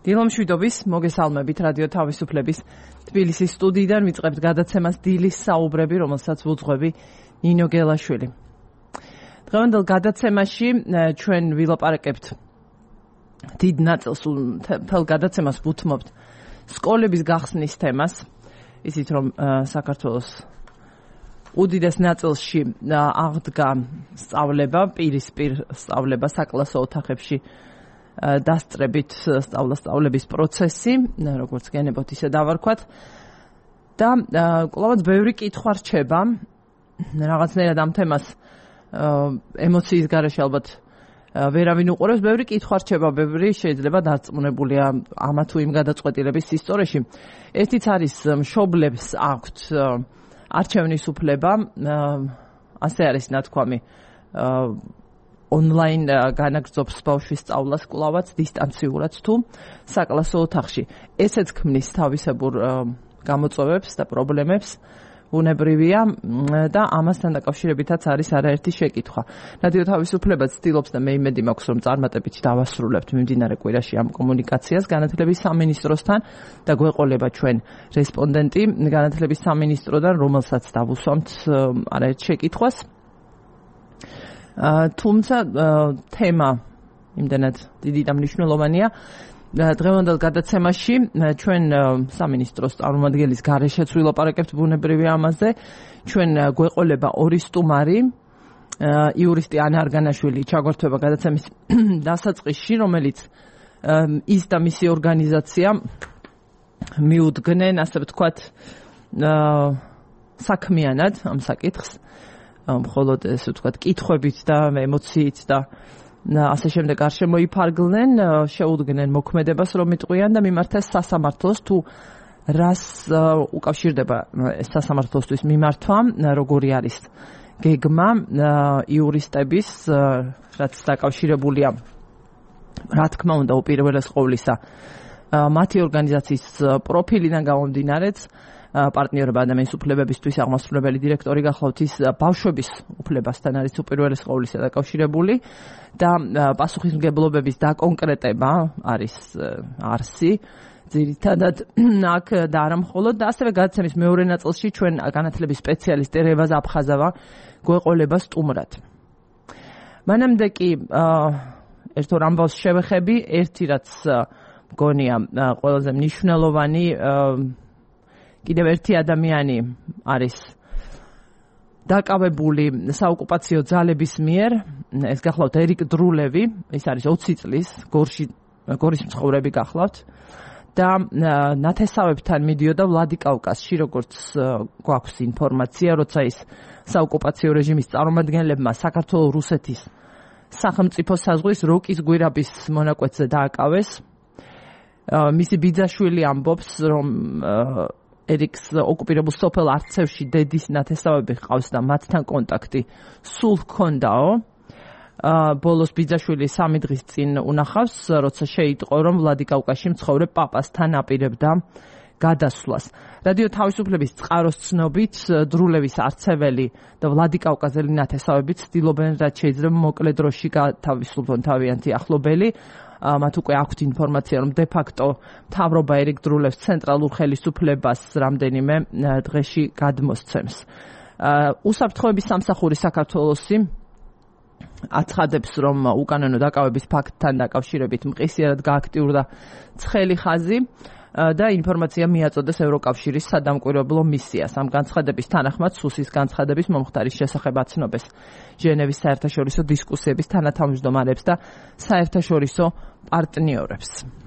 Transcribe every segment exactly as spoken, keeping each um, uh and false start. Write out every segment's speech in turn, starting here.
დილომშვიდობის მოგესალმებით რადიო თავისუფლების თბილისის სტუდიიდან ვიწყებთ გადაცემას დილის საუბრები, რომელსაც ვუძღვები ნინო გელაშვილი. დღევანდელ გადაცემაში ჩვენ ვილაპარაკებთ დიდ ნაწილს მთელ გადაცემას ვუთმობთ სკოლების გახსნის თემას, ისიც რომ საქართველოს უდიდეს ნაწილში აღდგა სწავლება, პირისპირ სწავლება საკლასო ოთახებში დასწრებით სწავლა-სწავლების პროცესი, როგორც გენებოთ ისე დავარქვათ და კვლავაც ბევრი კითხვა რჩება, რაღაცნაირად ამ თემას ემოციის გარეშე ალბათ ვერავინ უყურებს, ბევრი კითხვა რჩება, ბევრი შეიძლება დარწმუნებულია ამა თუ იმ გადაწყვეტილების ისტორიაში. ერთიც არის მშობლებს აქვთ არჩევნის უფლება, ასე არის ნათქვამი ონლაინ განაგრძობს ბავშვის სწავლას კვლავაც დისტანციურად თუ საკლასო ოთახში. ესეც ქმნის თავისებურ გამოწვევებს და პრობლემებს, ბუნებრივია და ამასთან დაკავშირებითაც არის არაერთი შეკითხვა. რადიო თავისუფლება ცდილობს და მე იმედი მაქვს, რომ წარმატებით დავასრულებთ მიმდინარე კვირაში ამ კომუნიკაციას განათლების სამინისტროსთან და გვეყოლება ჩვენ რესპონდენტი განათლების სამინისტროდან, რომელსაც დავუსვამთ არაერთ შეკითხვას. თუმცა თემა იმდენად დიდი და მნიშვნელოვანია. დღევანდელ გადაცემაში ჩვენ სამინისტროს წარმომადგენლის გარეშეც ვილაპარაკებთ ბუნებრივია ამაზე. ჩვენ გვეყოლება ორი სტუმარი, იურისტი ანა არგანაშვილი ჩაგვერთვება გადაცემის დასაწყისში, რომელიც ის და მისი ორგანიზაცია მიუდგნენ, ასე ვთქვათ, საქმიანად ამ საკითხს. მხოლოდ ესე ვთქვათ, კითხვებით და ემოციით და ასე შემდეგ არ შემოიფარგლნენ, შეუდგნენ მოქმედებას, რომ იტყვიან და მიმართეს სასამართლოს, თუ რას უკავშირდება ეს სასამართლოსთვის მიმართვა, როგორი არის გეგმა იურისტების, რაც დაკავშირებულია, რა თქმა უნდა, უპირველეს ყოვლისა, მათი ორგანიზაციის პროფილიდან გამომდინარეც, პარტნიორობა ადამიანის უფლებებისთვის აღმასრულებელი დირექტორი გახლავთ, ის ბავშვების უფლებასთან არის უპირველეს ყოვლისა დაკავშირებული და პასუხისმგებლობების დაკონკრეტება არის არსი ძირითადად აქ და არა მხოლოდ და ასევე გადაცემის მეორე ნაწილში ჩვენ განათლების სპეციალისტი რევაზ აფხაზავა გვეყოლება სტუმრად. მანამდე კი ერთ ორ ამბავს შევეხები, ერთი რაც მგონია ყველაზე მნიშვნელოვანი, კიდევ ერთი ადამიანი არის დაკავებული საოკუპაციო ძალების მიერ, ეს გახლავთ ერიკ დრულევი, ის არის ოცი წლის, გორში გორის მცხოვრები გახლავთ და ნათესავებთან მიდიოდა ვლადიკავკაზში, როგორც გვაქვს ინფორმაცია, როცა ის საოკუპაციო რეჟიმის წარმომადგენლებმა საქართველოს რუსეთის სახელმწიფო საზღვრის როკის გვირაბის მონაკვეთზე დააკავეს. მისი ბიძაშვილი ამბობს, რომ ერიკს ოკუპირებულ სოფელ არცევში დედის ნათესავები ჰყავს და მათთან კონტაქტი სულ ჰქონდაო. ბოლოს ბიძაშვილი სამი დღის წინ უნახავს, როცა შეიტყო, რომ ვლადიკავკაზში მცხოვრებ პაპასთან აპირებდა გადასვლას. რადიო თავისუფლების წყაროს ცნობით, დრულევის არცეველი და ვლადიკავკაზელი ნათესავები ცდილობენ, რაც შეიძლება მოკლე დროში გათავისუფლონ თავიანთი ახლობელი. მათ უკვე აქვთ ინფორმაცია, რომ de facto მთავრობა ერიკ დრულევს ცენტრალურ ხელისუფლებას რამდენიმე დღეში გადმოსცემს. უსაფრთხოების სამსახური საქართველოსი აცხადებს, რომ უკანონო დაკავების ფაქტთან დაკავშირებით მყისიერად გააქტიურდა ცხელი ხაზი და ინფორმაცია მიაწოდეს ევროკავშირის სადამკვირვებლო მისიას. ამ განცხადების თანახმად სუსის განცხადების მომხდარის შესახებ აცნობს ჟენევის საერთაშორისო დისკუსიების თანათავმჯდომარებს და საერთაშორისო პარტნიორებს.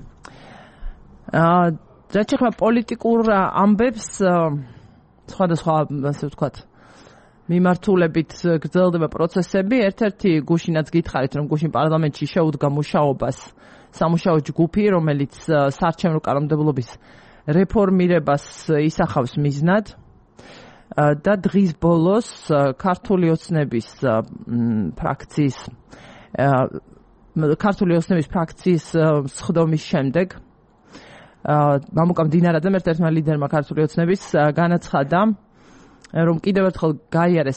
რაც შეეხება პოლიტიკურ ამბებს, სხვადასხვა, ასე ვთქვათ, მიმართულებით გრძელდება პროცესები. ერთ-ერთი გუშინაც გითხარით, რომ გუშინ პარლამენტში შეუდგა მუშაობას სამუშაო ჯგუფი, რომელიც საარჩევნო კანონმდებლობის რეფორმირებას ისახავს მიზნად და დღის ბოლოს ქართული ოცნების ფრაქციის ქართული ოცნების ფრაქციის სხდომის შემდეგ მამუკა მდინარაძემ ერთ-ერთმა ლიდერმა ქართული ოცნების განაცხადა, რომ კიდევ ერთხელ გაიარეს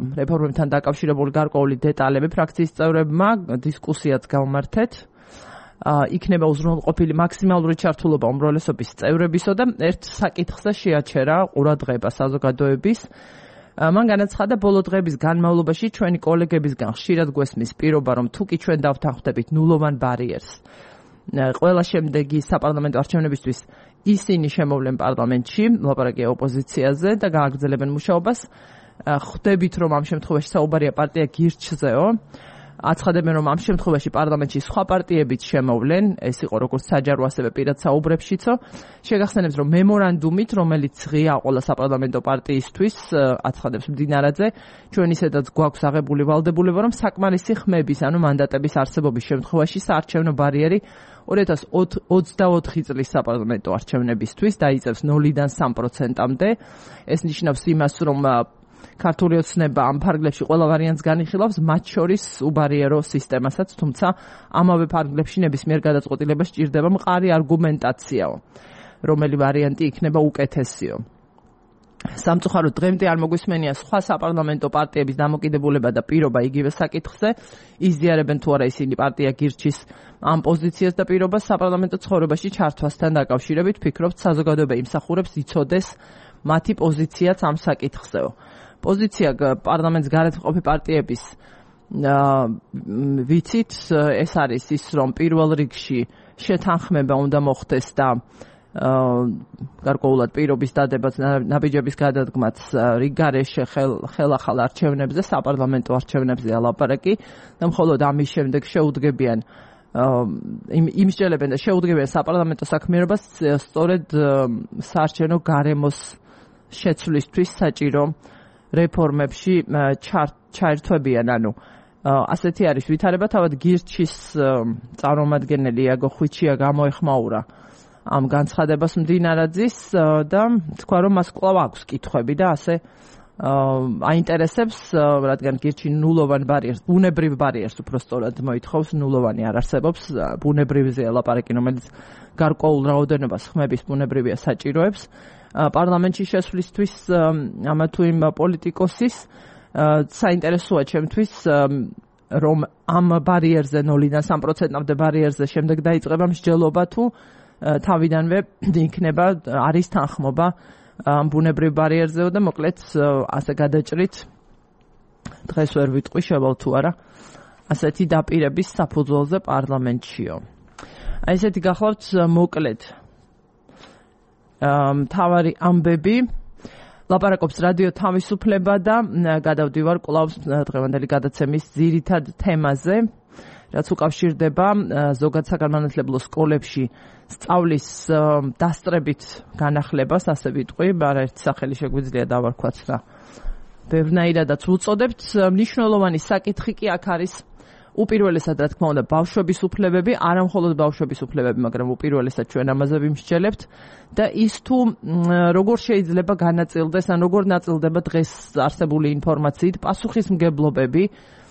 რეფორმებთან დაკავშირებული გარკვეული დეტალები ფრაქციის წევრებმა, დისკუსიაც გავმართეთ იქნება უზრუნველყოფილი მაქსიმალური ჩართულობა უმრავლესობის წევრებისო და ერთ საკითხზე შეაჩერა ყურადღება საზოგადოების. მან განაცხადა, ბოლო დღეების განმავლობაში ჩვენი კოლეგებისგან ხშირად გვესმის პირობა, რომ თუკი ჩვენ დავთანხმდებით ნულოვან ბარიერს, ყველა შემდეგი საპარლამენტო არჩევნებისთვის ისინი შემოვლენ პარლამენტში, ლაპარაკია ოპოზიციაზე და გააგრძელებენ მუშაობას. ხვდებით, რომ ამ შემთხვევაში საუბარია პარტია გირჩზეო. აცხადებენ, რომ ამ შემთხვევაში პარლამენტში სხვა პარტიებიც შემოვლენ, ეს იყო როგორც საჯარო, ასევე პირად საუბრებშიცო. შეგახსენებს, რომ მემორანდუმით, რომელიც ღია ყველა საპარლამენტო პარტიისთვის, აცხადებს მდინარაძე, ჩვენ ისედაც გვაქვს აღებული ვალდებულება, რომ საკმარისი ხმების, ანუ მანდატების არსებობის შემთხვევაში საარჩევნო ბარიერი ორი ათას ოცდაოთხი წლის საპარლამენტო არჩევნებისთვის დაიწევს ნულიდან სამ პროცენტამდე. ეს ნიშნავს იმას, რომ ქართული ოცნება ამ ფარგლებში ყველა ვარიანტს განიხილავს, მათ შორის უბარიერო სისტემასაც, თუმცა ამავე ფარგლებში ნებისმიერ გადაწყვეტილება სჭირდება მყარი არგუმენტაციაო, რომელი ვარიანტი იქნება უკეთესიო. სამწუხაროდ დღემდე არ მოგვისმენია სხვა საპარლამენტო პარტიების დამოკიდებულება და პირობა იგივე საკითხზე, იზიარებენ თუ არა ისინი პარტია გირჩის ამ პოზიციას და პირობას საპარლამენტო ცხოვრებაში ჩართვასთან დაკავშირებით, ფიქრობთ საზოგადოება იმსახურებს იცოდეს მათი პოზიციაც ამ საკითხზეო. პოზიცია პარლამენტს გარეთ მყოფი პარტიების ვიცით, ეს არის ის, რომ პირველ რიგში შეთანხმება უნდა მოხდეს და გარკვეულად პირობის დადებაც ნაბიჯების გადადგმაც რიგარეშე ხელახალ არჩევნებზე, საპარლამენტო არჩევნებზე ალაპარაკი და მხოლოდ ამის შემდეგ შეუდგებიან იმსჯელებენ და შეუდგებიან საპარლამენტო საქმიანობას სწორედ საარჩევნო გარემოს შეცვლისთვის საჭირო რეფორმებში ჩაერთვებიან, ანუ ასეთი არის ვითარება. თავად გირჩის წარმომადგენელი იაგო ხვიჩია გამოეხმაურა ამ განცხადებას მდინარაძის და თქვა, რომ მას კვლავ აქვს კითხვები და ასე აინტერესებს, რადგან გირჩი ნულოვან ბარიერს, ბუნებრივ ბარიერს უფრო სწორად მოითხოვს, ნულოვანი არ არსებობს, ბუნებრივზეა ლაპარაკი, რომელიც გარკვეულ რაოდენობას ხმების ბუნებრივია საჭიროებს. პარლამენტში შესვლისთვის ამა თუ იმ პოლიტიკოსის საინტერესოა ჩემთვის, რომ ამ ბარიერზე ნულიდან სამ პროცენტამდე ბარიერზე შემდეგ დაიწყება მსჯელობა თუ თავიდანვე იქნება არის თანხმობა ამ ბუნებრივ ბარიერზეო და მოკლედ ასე გადაჭრით დღეს ვერ ვიტყვი შევალ თუ არა ასეთი დაპირების საფუძველზე პარლამენტშიო. აი ესეთი გახლავთ მოკლედ მთავარი ამბები. ლაპარაკობს რადიო თავისუფლება და გადავდივარ კვლავ დღევანდელი გადაცემის ძირითად თემაზე, რაც უკავშირდება ზოგად საგანმანათლებლო სკოლებში სწავლის დასწრებით განახლებას, ასე ვიტყვი, არაერთი სახელი შეგვიძლია დავარქვათ და ბევრნაირადაც ვუწოდებთ. მნიშვნელოვანი საკითხი კი აქ არის უპირველესად, რა თქმა უნდა, ბავშვების უფლებები, არა მხოლოდ ბავშვების უფლებები, მაგრამ უპირველესად ჩვენ ამაზე ვიმსჯელებთ და ის თუ როგორ შეიძლება განაწილდეს, ან როგორ ნაწილდება დღეს არსებული ინფორმაციით პასუხისმგებლობები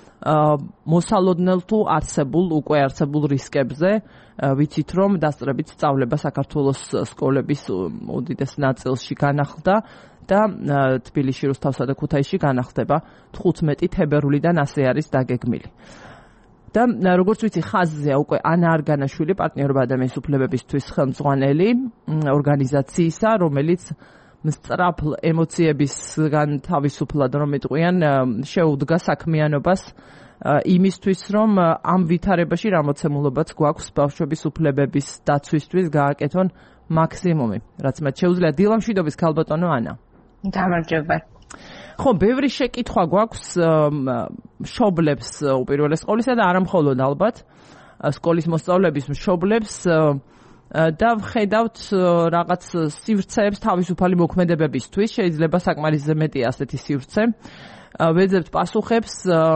მოსალოდნელ თუ არსებულ, უკვე არსებულ რისკებზე. ვიცით, რომ დასწრებით სწავლება საქართველოს სკოლების უდიდეს ნაწილში განახლდა და თბილისში, რუსთავსა და ქუთაისში განახლდება თხუთმეტი თებერვლიდან ასე არის დაგეგმილი. და როგორც ვიცი, ხაზზეა უკვე ანა არგანაშვილი, პარტნიორობა ადამიანის უფლებებისთვის ხელმძღვანელი ორგანიზაციისა, რომელიც მსწრაფლ ემოციებისგან თავისუფლად რომ იტყვიან, შეუდგა საქმიანობას იმისთვის, რომ ამ ვითარებაში რამოცემულობაც გვაქვს ბავშვების უფლებების დაცვისთვის გააკეთონ მაქსიმუმი, რაც მათ შეუძლია. დილამშვიდობის ქალბატონო ანა. გამარჯობა. ხო, ბევრი შეკითხვა გვაქვს მშობლებს უპირველეს ყოვლისა და არა მხოლოდ ალბათ სკოლის მოსწავლეების მშობლებს და ვხედავთ რაღაც სივრცეებს თავისუფალი მოქმედებებისთვის, შეიძლება საკმარისზე მეტი ასეთი სივრცე. ვეძებთ პასუხებს,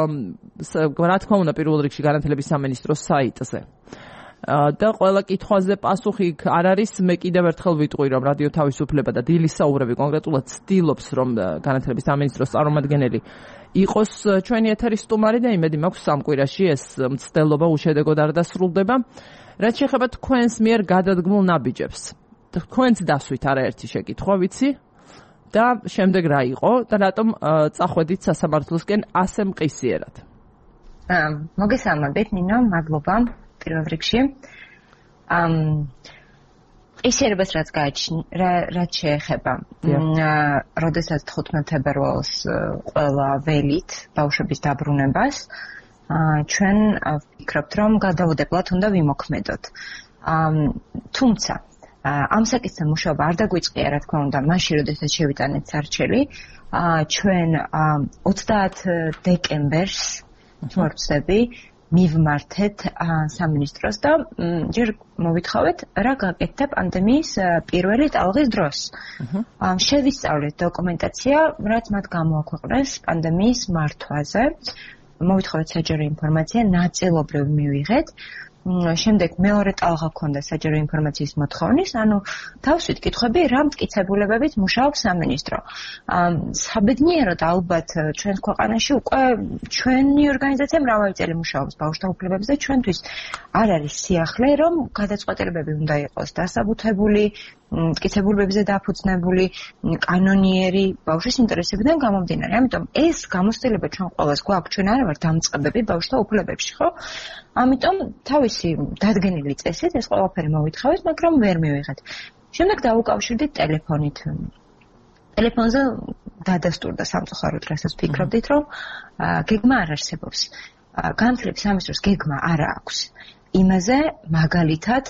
რა თქმა უნდა, პირველ რიგში განათლების სამინისტროს საიტზე. და ყველა კითხვაზე პასუხი არ არის. მე კიდევ ერთხელ ვიტყვი, რომ რადიო თავისუფლება და დილის საუბრები კონკრეტულად ცდილობს, რომ განათლების სამინისტროს წარმომადგენელი იყოს ჩვენი ეთერის სტუმარი და იმედი მაქვს სამ კვირაში ეს მცდელობა უშედეგოდ არ დასრულდება. რაც შეეხება თქვენს მიერ გადადგმულ ნაბიჯებს, თქვენც დასვით არაერთი შეკითხვა ვიცი და შემდეგ რა იყო და რატომ წახვედით სასამართლოსკენ ასე მყისიერად? მოგესალმებით, ნინო, მადლობა. პირველ რიგში. ამ ისერებას რაც გააჩნია, რაც შეეხება. როდესაც თხუთმეტ თებერვალს ყველა ველით ბავშვების დაბრუნებას, ჩვენ ვფიქრობთ, რომ გადაუდებლად უნდა ვიმოქმედოთ. თუმცა ამ საკითხზე მუშაობა არ დაგვიწყია, რა თქმა უნდა, მაშინ, როდესაც შევიტანეთ სარჩელი, ჩვენ ოცდაათ დეკემბერს თუ არ ვცდები, მივმართეთ სამინისტროს და ჯერ მოვითხოვეთ, რა გაკეთდა პანდემიის პირველი ტალღის დროს. შევისწავლეთ დოკუმენტაცია, რაც მათ გამოაქვეყნეს პანდემიის მართვაზე. მოვითხოვეთ საჯარო ინფორმაცია, ნაწილობრივ მივიღეთ. შემდეგ მეორე ტალღა ქონდა საჯარო ინფორმაციის მოთხოვნის, ანუ თავსვით კითხვები, რა მტკიცებულებებით მუშაობს სამინისტრო. საბედნიეროდ ალბათ ჩვენს ქვეყანაში უკვე ჩვენი ორგანიზაცია მრავალი წელი მუშაობს ბავშვთა უფლებებზე, ჩვენთვის არ არის სიახლე, რომ გადაწყვეტილებები უნდა იყოს დასაბუთებული, მტკიცებულებებზე დაფუძნებული, კანონიერი ბავშვის ინტერესებიდან გამომდინარე. ამიტომ ეს გამოცდილება ჩვენ ყველას გვაქვს, ჩვენ არ ვართ დამწყებები ბავშვთა უფლებებში, ხო? ამიტომ თავისი დადგენილი წესით ეს ყველაფერი მოვითხოვეთ, მაგრამ ვერ მივიღეთ. შემდეგ დაუკავშირდით ტელეფონით. ტელეფონზე დადასტურდა სამწუხაროდ, რასაც ვფიქრობდით, რომ გეგმა არ არსებობს. განათლების სამინისტროს გეგმა არ აქვს. იმაზე მაგალითად,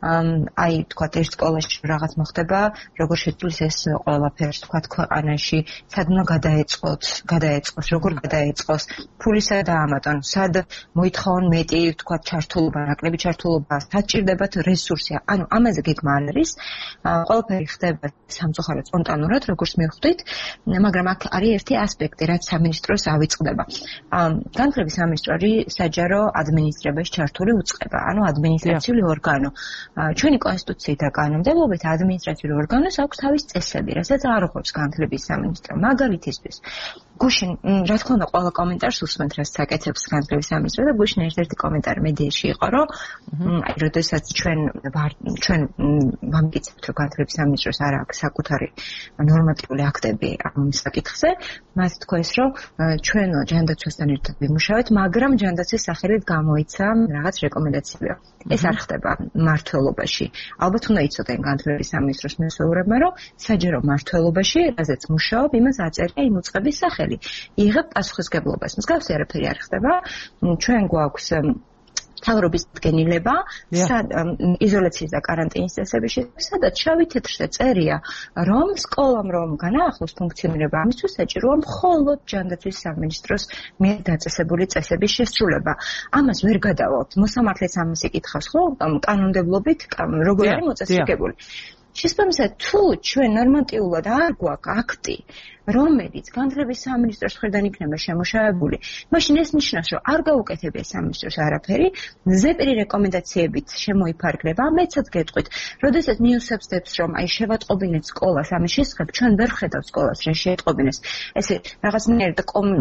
აი, თქვათ, ერთ სკოლაში რაღაც მოხდება, როგორ შეცვლის ეს ყველაფერს, თქვათ, ქვეყანაში, სად უნდა გადაეწყოთ, გადაეწყოს, როგორ გადაეწყოს, ფული სად დაამატონ, სად მოითხოვონ მეტი, თქვათ, ჩართულობა, ნაკლები ჩართულობა, სად ჭირდებათ რესურსი. ანუ ამაზე გეგმა არ არის. ყველაფერი ხდება სამწუხაროდ სპონტანურად, როგორც მივხვდით, მაგრამ აქ არის ერთი ასპექტი, რაც სამინისტროს ავიწყდება. განათლების სამინისტრო არის საჯარო ადმინისტრებაში ჩართული უწყება. ანუ ადმინისტრაციული ორგანო. ჩვენი კონსტიტუციით და კანონმდებლობით ადმინისტრაციული ორგანოს აქვს თავის წესები, რასაც არ უყურებს განათლების სამინისტრო. მაგალითისთვის, გუშინ, რა თქმა უნდა, ყველა კომენტარს უსმენთ, რაც საკეთებს განათლების სამინისტრო და გუშინ ერთ-ერთი კომენტარი მედიაში იყო, რომ აი, როდესაც ჩვენ ჩვენ ვამტკიცებთ, რომ განათლების სამინისტროს არ აქვს საკუთარი ნორმატიული აქტები ამ საკითხზე, მას თქვეს, რომ ჩვენ ჯანდაცვასთან ერთად ვიმუშავეთ, მაგრამ ჯანდაცვის სახელით გამოიცა რაღაც რეკომენდაცია. ეს არ ხდება მმართველობაში. ალბათ უნდა იცოდნენ განათლების სამინისტროს მესვეურებმა, რომ საჯარო მმართველობაში, რაზეც მუშაობ, იმას აწერია იმ უწყების სახელი. იღებ პასუხისგებლობას. მსგავსი არაფერი არ ხდება. ჩვენ გვაქვს მთავრობის დადგენილება, იზოლაციის და კარანტინის წესების შესახებ, სადაც შავი თეთრზე წერია, რომ სკოლამ რომ განაახლოს ფუნქციონირება, ამისთვის საჭიროა მხოლოდ ჯანდაცვის სამინისტროს მიერ დაწესებული წესების შესრულება. ამას ვერ გადავალთ. მოსამართლეც ამას იკითხავს, ხო? კანონმდებლობით როგორ არის მოწესრიგებული. შესაბამისად, თუ ჩვენ ნორმატიულად არ გვაქვს აქტი, რომელიც განათლების სამინისტროს მხრიდან იქნება შემუშავებული, მაშინ ეს ნიშნავს, რომ არ გაუკეთებია სამინისტროს არაფერი, ზეპირი რეკომენდაციებით შემოიფარგლება. მეცად გეტყვით, როდესაც ნიუსებს დებს, რომ აი შევატყობინეთ სკოლას ამის შესახებ, ჩვენ ვერ ხედავთ სკოლას, რა შეეტყობინეს. ესე რაღაცნაირად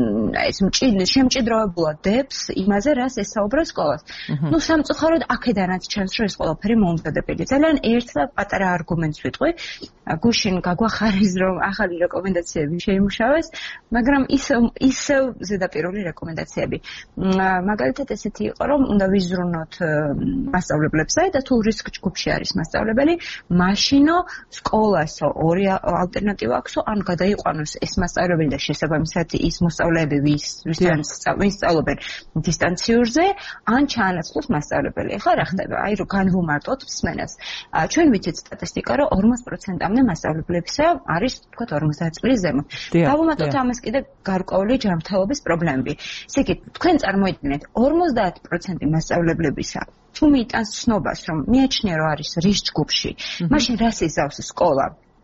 ეს შემჭიდროვებულად დებს იმაზე, რას ესაუბრა სკოლას. ნუ სამწუხაროდ აქედანაც ჩანს, რომ ეს ყველაფერი მოუმზადებელი. ძალიან ერთ და პატარა არგუმენტს ვიტყვი. გუშინ გაგვახარეს, რომ ახალი რეკომენდაციები შეიმუშავეს, მაგრამ ისევ ისევ ზედაპირული რეკომენდაციები. მაგალითად ესეთი იყო, რომ უნდა ვიზრუნოთ მასწავლებლებზე და თუ რისკ ჯგუფში არის მასწავლებელი, მაშინო სკოლას ორი ალტერნატივა აქვსო, ან გადაიყვანოს ეს მასწავლებელი და შესაბამისად ის მოსწავლეები, ვის ვისთან სწავლობენ დისტანციურზე, ან ჩაანაცვლოს მასწავლებელი. ახლა რა ხდება? აი რომ განვუმარტოთ მსმენელს. ჩვენ ვიცით სტატისტიკა, რომ ორმოც პროცენტამდე მასწავლებლებისა არის, თქვათ, ორმოცდაათ წლის ზემოთ. დავუმატოთ ამას კიდე გარკვეული ჯანმრთელობის პრობლემები. ესე იგი, თქვენ წარმოიდგინეთ, ორმოცდაათ პროცენტი მასწავლებლებისა თუ მიიტანს ცნობას, რომ მიაჩნია, რომ არის რისკ ჯგუფში, მაშინ რას იზავს სკოლა?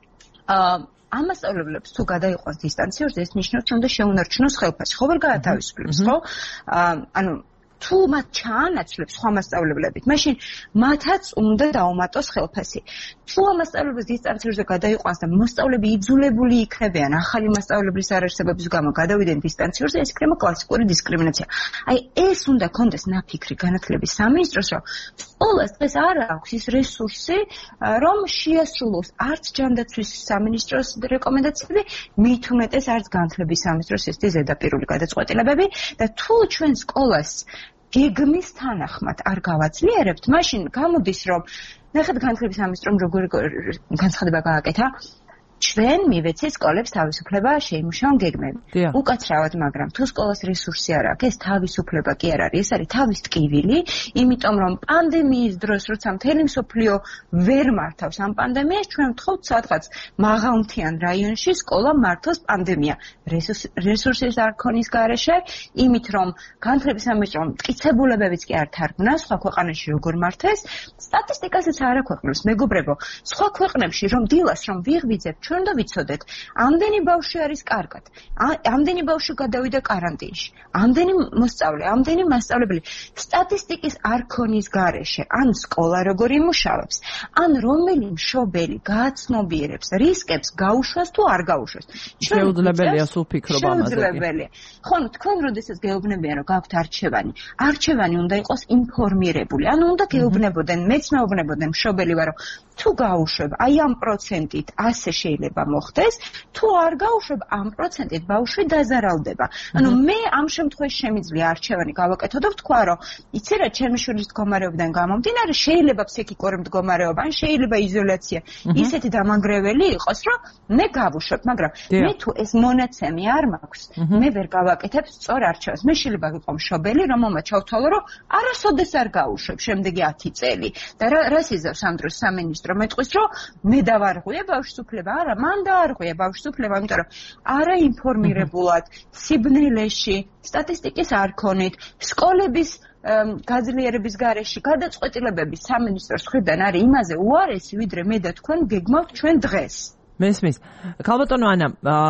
ამ მასწავლებლებს თუ გადაიყვანს დისტანციურზე, ეს ნიშნავს, რომ უნდა შეუნარჩუნოს ხელფასი. ხო ვერ გაათავისუფლებს, ხო? ანუ თუ მათ ჩაანაცვლებს სხვა მასწავლებლებით, მაშინ მათაც უნდა დაუმატოს ხელფასი. თუ ამ მასწავლებლებს დისტანციურზე გადაიყვანს და მოსწავლეები იძულებული იქნებიან ახალი მასწავლებლის არარსებობის გამო გადავიდნენ დისტანციურზე, ეს იქნება კლასიკური დისკრიმინაცია. აი ეს უნდა კონდეს ნაფიქრი განათლების სამინისტროს, რომ სკოლას დღეს არ აქვს ის რესურსი, რომ შეასრულოს არც ჯანდაცვის სამინისტროს რეკომენდაციები, მით უმეტეს არც განათლების სამინისტროს ესეთი ზედაპირული გადაწყვეტილებები და თუ ჩვენ სკოლას გეგმის თანახმად არ გავაძლიერებთ, მაშინ გამოდის რომ ნახეთ განათლების სამინისტრომ როგორი განცხადება გააკეთა ჩვენ მივეცეთ სკოლებს თავისუფლება შეიმუშაონ გეგმები. უკაცრავად, მაგრამ თუ სკოლას რესურსი არ აქვს, ეს თავისუფლება კი არ არის, ეს არის თავის ტკივილი, იმიტომ რომ პანდემიის დროს, როცა მთელი მსოფლიო ვერ მართავს ამ პანდემიას, ჩვენ ვთხოვთ სადღაც მაღალმთიან რაიონში სკოლა მართოს პანდემია. რესურსის არ ქონის გარეშე, იმით რომ განათლების სამინისტრომ მტკიცებულებებიც კი არ თარგმნა, სხვა ქვეყანაში როგორ მართეს, სტატისტიკასაც არ აქვეყნებს, მეგობრებო, სხვა ქვეყნებში რომ დილას რომ ვიღვიძებთ ჩვენ და ვიცოდეთ, ამდენი ბავშვი არის კარგად, ამდენი ბავშვი გადავიდა კარანტინში, ამდენი მოსწავლე, ამდენი მასწავლებელი, სტატისტიკის არქონის გარეშე, ან სკოლა როგორ იმუშავებს, ან რომელი მშობელი გააცნობიერებს რისკებს გაუშვას თუ არ გაუშვას. შეუძლებელია სულ ფიქრობა ამაზე. შეუძლებელია. ხო, თქვენ როდესაც გეუბნებიან, რომ გაქვთ არჩევანი, არჩევანი უნდა იყოს ინფორმირებული, ანუ უნდა გეუბნებოდნენ, მეც მეუბნებოდნენ მშობელი ვარო, თუ გაუშვებ, აი ამ პროცენტით ასე შეიძლება მოხდეს, თუ არ გაუშვებ, ამ პროცენტით ბავშვი დაზარალდება. ანუ მე ამ შემთხვევაში შემიძლია არჩევანი გავაკეთო და ვთქვა, რომ იცი რა, ჩემი შვილის მდგომარეობიდან გამომდინარე, შეიძლება ფსიქიკური მდგომარეობა, ან შეიძლება იზოლაცია ისეთი დამანგრეველი იყოს, რომ მე გავუშვებ, მაგრამ მე თუ ეს მონაცემი არ მაქვს, მე ვერ გავაკეთებ სწორ არჩევანს. მე შეიძლება ვიყო მშობელი, რომელმაც ჩავთვალო, რომ არასოდეს არ გაუშვებ შემდეგი ათი წელი. და რას იზავს ამ დროს სამინისტრო მეტყვის, რომ მე დავარღვია ბავშვის უფლება, არა, მან დაარღვია ბავშვის უფლება, იმიტომ რომ არა ინფორმირებულად, სიბნელეში, სტატისტიკის არქონით, სკოლების გაძლიერების გარეშე გადაწყვეტილებები სამინისტროს მხრიდან არის იმაზე უარესი, ვიდრე მე და თქვენ გეგმავთ ჩვენ დღეს. მესმის. ქალბატონო ანა,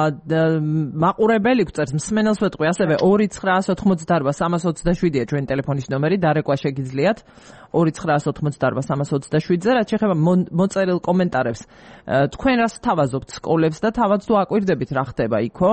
მაყურებელი გვწერს, მსმენელს ვეთყვი, ასევე ორი ცხრაას ოთხმოცდაარბა სამას ოცდაშვიდია ჩვენი ტელეფონის ნომერი, დარეკვა შეგიძლიათ ორი ცხრაას ოთხმოცდაარბა სამას ოცდაშვიდზე, რაც შეეხება მოწერილ კომენტარებს. თქვენ რას თავაზობთ სკოლებს და თავად თუ აკვირდებით რა ხდება იქო?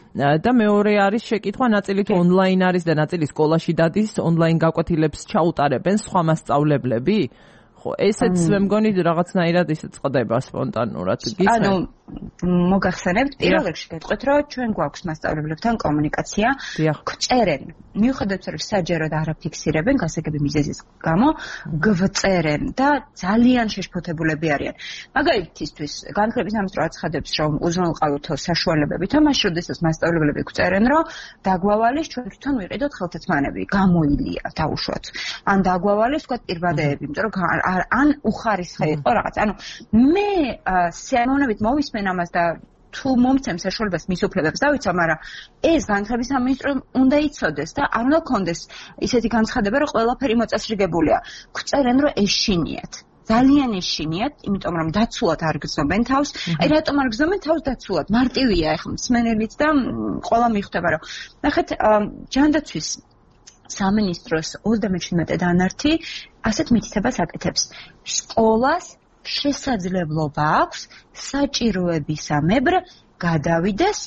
და მეორე არის შეკითხვა, ნაწილი თუ ონლაინ არის და ნაწილი სკოლაში დადის, ონლაინ გაკვეთილებს ჩაუტარებენ სხვა მასწავლებლები? ხო, ესეც მე მგონი რაღაცნაირად ისე წყდება სპონტანურად. ანუ მოგახსენებთ, პირველ რიგში გეტყვით, რომ ჩვენ გვაქვს მასწავლებლებთან კომუნიკაცია, გვწერენ. მიუხედავად რომ საჯაროდ არ აფიქსირებენ გასაგები მიზეზის გამო, გვწერენ და ძალიან შეშფოთებულები არიან. მაგალითისთვის, განათლების სამინისტრო აცხადებს, რომ უზრუნველყავითო საშუალებები, თამაში როდესაც მასწავლებლები გვწერენ, რომ დაგვავალეს ჩვენ თვითონ ვიყიდოთ ხელთათმანები, გამოილია დაუშვათ. ან დაგვავალეს თქვა პირბადეები, იმიტომ რომ ან უხარისხე იყო რაღაც. ანუ მე სიამოვნებით მოვისმენ ამას და თუ მომცემ საშუალებას მის უფლებებს დავიცვა, მაგრამ ეს განათლების სამინისტრო უნდა იცოდეს და არ უნდა კონდეს ისეთი განცხადება, რომ ყველაფერი მოწესრიგებულია. გვწერენ, რომ ეშინიათ. ძალიან ეშინიათ, იმიტომ რომ დაცულად არ გრძნობენ თავს. აი რატომ არ გრძნობენ თავს დაცულად? მარტივია ახლა მსმენელიც და ყველა მიხვდება, რომ ნახეთ, ჯანდაცვის სამინისტროს ოცდამეჩვიდმეტე დანართი ასეთ მითითებას აკეთებს. სკოლას შესაძლებლობა აქვს საჭიროებისამებრ გადავიდეს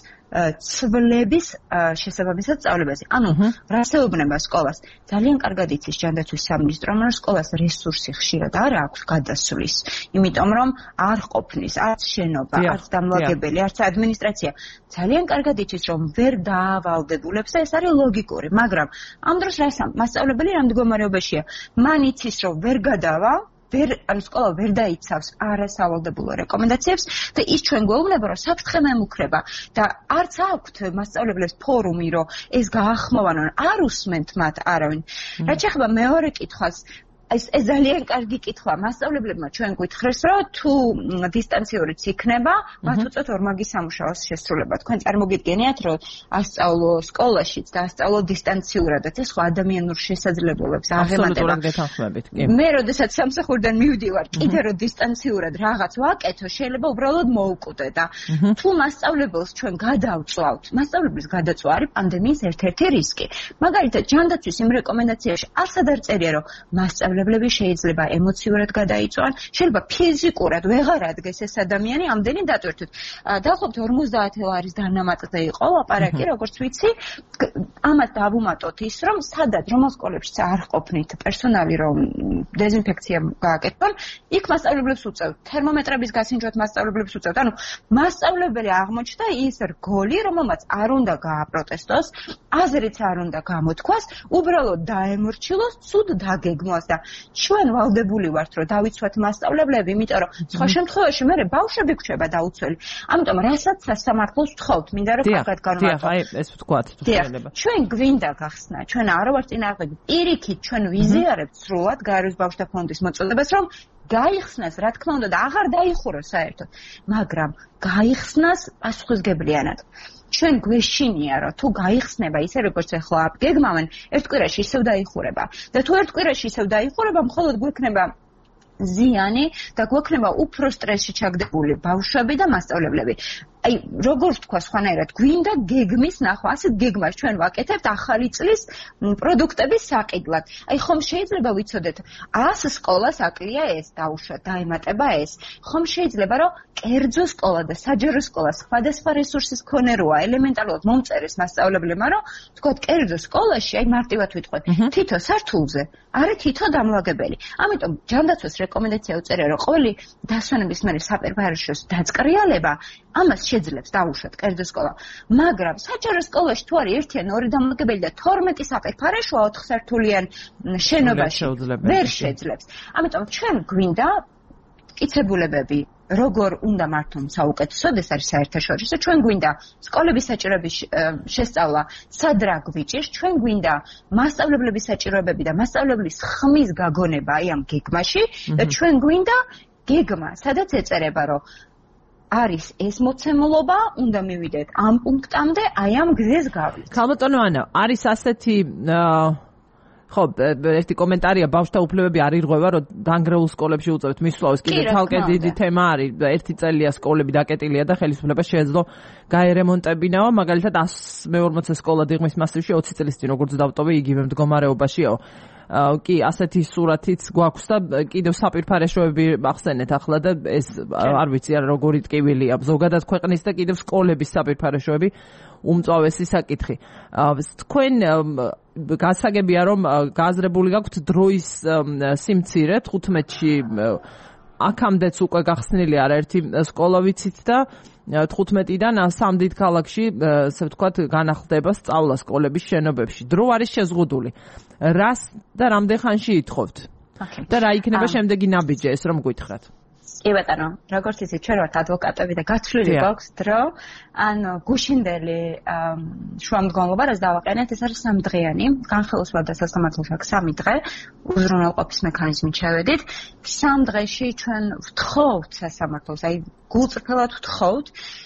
ცვლების შესაბამისად სწავლებაზე. ანუ რას ეუბნება სკოლას? ძალიან კარგად იცის ჯანდაცვის სამინისტრო, რომ სკოლას რესურსი ხშირად არ აქვს გადასვლის, იმიტომ რომ არ ყოფნის არც შენობა, არც დამლაგებელი, არც ადმინისტრაცია. ძალიან კარგად იცის, რომ ვერ დაავალდებულებს და ეს არის ლოგიკური, მაგრამ ამ დროს რას მასწავლებელი რამ მდგომარეობაშია? მან იცის, რომ ვერ გადავა ვერ ანუ სკოლა ვერ დაიცავს არასავალდებულო რეკომენდაციებს და ის ჩვენ გვეუბნება, რომ საფრთხე მემუქრება და არც აქვთ მასწავლებლებს ფორუმი, რომ ეს გაახმოვანონ, არ უსმენთ მათ არავინ. რაც შეეხება მეორე კითხვას, ეს ეს ძალიან კარგი კითხვა. მასწავლებლებმა ჩვენ გითხრეს, რომ თუ დისტანციურიც იქნება, მათ უწევთ ორმაგი სამუშაოს შესრულება. თქვენ წარმოგიდგენიათ, რომ ასწავლო სკოლაშიც და ასწავლო დისტანციურადაც, ეს ხო ადამიანურ შესაძლებლობებს აღემატება. მე როდესაც სამსახურიდან მივდივარ, კიდე რომ დისტანციურად რაღაც ვაკეთო, შეიძლება უბრალოდ მოუკვდე და თუ მასწავლებელს ჩვენ გადავწვავთ, მასწავლებლის გადაწვა არის პანდემიის ერთ-ერთი რისკი. მაგალითად, ჯანდაცვის იმ რეკომენდაციაში არც არ წერია, რომ მასწავლებელი მასწავლებლები შეიძლება ემოციურად გადაიწვან, შეიძლება ფიზიკურად ვეღარ ადგეს ეს ადამიანი ამდენი დატვირთვით. დაახლოებით ორმოცდაათი ლარის დანამატზე იყო ლაპარაკი, როგორც ვიცი, ამას დავუმატოთ ის, რომ სადაც რომელ სკოლებშიც არ ყოფნით პერსონალი, რომ დეზინფექცია გააკეთონ, იქ მასწავლებლებს უწევთ, თერმომეტრების გასინჯვათ მასწავლებლებს უწევთ. ანუ მასწავლებელი აღმოჩნდა ის რგოლი, რომელმაც არ უნდა გააპროტესტოს, აზრიც არ უნდა გამოთქვას, უბრალოდ დაემორჩილოს, ცუდ დაგეგმოს და ჩვენ ვალდებული ვართ, რომ დავიცვათ მასწავლებლები, იმიტომ რომ სხვა შემთხვევაში მე ბავშვები გვჩება დაუცველი. ამიტომ რასაც სასამართლოს ვთხოვთ, მინდა რომ კარგად განვაცხადოთ. დიახ, აი ეს ვთქვათ, შეიძლება. ჩვენ გვინდა გახსნა, ჩვენ არ ვართ წინააღმდეგ. პირიქით ჩვენ ვიზიარებთ სრულად გაეროს ბავშვთა ფონდის მოწოდებას, რომ გაიხსნას, რა თქმა უნდა, და აღარ დაიხუროს საერთოდ, მაგრამ გაიხსნას პასუხისგებლიანად. ჩვენ გვეშინია, რომ თუ გაიხსნება ისე როგორც ახლა აბგეგმავენ, ერთ კვირაში ისევ დაიხურება. და თუ ერთ კვირაში ისევ დაიხურება, მხოლოდ გვექნება ზიანი და გვექნება უფრო სტრესში ჩაგდებული ბავშვები და მასწავლებლები. აი, როგორ ვთქვა სხვანაირად, გვინდა გეგმის ნახვა, ასეთ გეგმას ჩვენ ვაკეთებთ ახალი წლის პროდუქტების საყიდლად. აი, ხომ შეიძლება ვიცოდეთ, ას სკოლას აკლია ეს, დაუშვათ, დაემატება ეს. ხომ შეიძლება, რომ კერძო სკოლა და საჯარო სკოლა სხვადასხვა რესურსის მქონე როა, ელემენტარულად მომწერეს მასწავლებლებმა, რომ თქვათ, კერძო სკოლაში, აი მარტივად ვიტყვეთ, თითო სართულზე არის თითო დამლაგებელი. ამიტომ ჯანდაცვას რეკომენდაცია უწერია, რომ ყოველი დასვენების მერე საპირფარეშოს დაწყრიალება ამას შეძლებს დაუშვათ კერძო სკოლა. მაგრამ საჯარო სკოლაში თუ არის ერთი ან ორი დამლაგებელი და თორმეტი საპირფარეშოა ოთხსართულიან შენობაში ვერ შეძლებს. ამიტომ ჩვენ გვინდა მტკიცებულებები როგორ უნდა მართონ საუკეთესოდ, ეს არის საერთაშორისო. ჩვენ გვინდა სკოლების საჭიროების შესწავლა, სად რა გვიჭირს, ჩვენ გვინდა მასწავლებლების საჭიროებები და მასწავლებლის ხმის გაგონება აი ამ გეგმაში და ჩვენ გვინდა გეგმა, სადაც ეწერება, რომ არის ეს მოცემულობა, უნდა მივიდეთ ამ პუნქტამდე, აი ამ გზეს გავიდეთ. ქალბატონო ანა, არის ასეთი ხო, ერთი კომენტარია, ბავშვთა უფლებები არ ირღვევა, რომ დანგრეულ სკოლებში უწევთ მისვლას, კიდე თალკე დიდი თემა არის. ერთი წელია სკოლები დაკეტილია და ხელისუფლება შეეძლო გაერემონტებინაო, მაგალითად ას მეორმოცე სკოლა დიღმის მასივში ოცი წლის წინ როგორც დავტოვე, იგივე მდგომარეობაშიო. კი, ასეთი სურათიც გვაქვს და კიდევ საპირფარეშოები ახსენეთ ახლა და ეს არ ვიცი არა როგორი ტკივილია ზოგადად ქვეყნის და კიდევ სკოლების საპირფარეშოები უმწვავესი საკითხი. თქვენ გასაგებია რომ გააზრებული გაქვთ დროის სიმცირე თხუთმეტში აქამდეც უკვე გახსნილი არაერთი სკოლა ვიცით და თხუთმეტიდან სამ დიდ ქალაქში ასე ვთქვათ განახლდება სწავლა სკოლების შენობებში. დრო არის შეზღუდული. რას და რამდენ ხანში ითხოვთ? და რა იქნება შემდეგი ნაბიჯი ეს რომ გითხრათ? კი ბატონო, როგორც იცით, ჩვენ ვართ ადვოკატები და გათვლილი გვაქვს დრო, ანუ გუშინდელი შუამდგომლობა, რაც დავაყენეთ, ეს არის სამდღიანი, განხილვასა და სასამართლოს აქვს სამი დღე, უზრუნველყოფის მექანიზმით შევედით. სამ დღეში ჩვენ ვთხოვთ სასამართლოს, აი გულწრფელად ვთხოვთ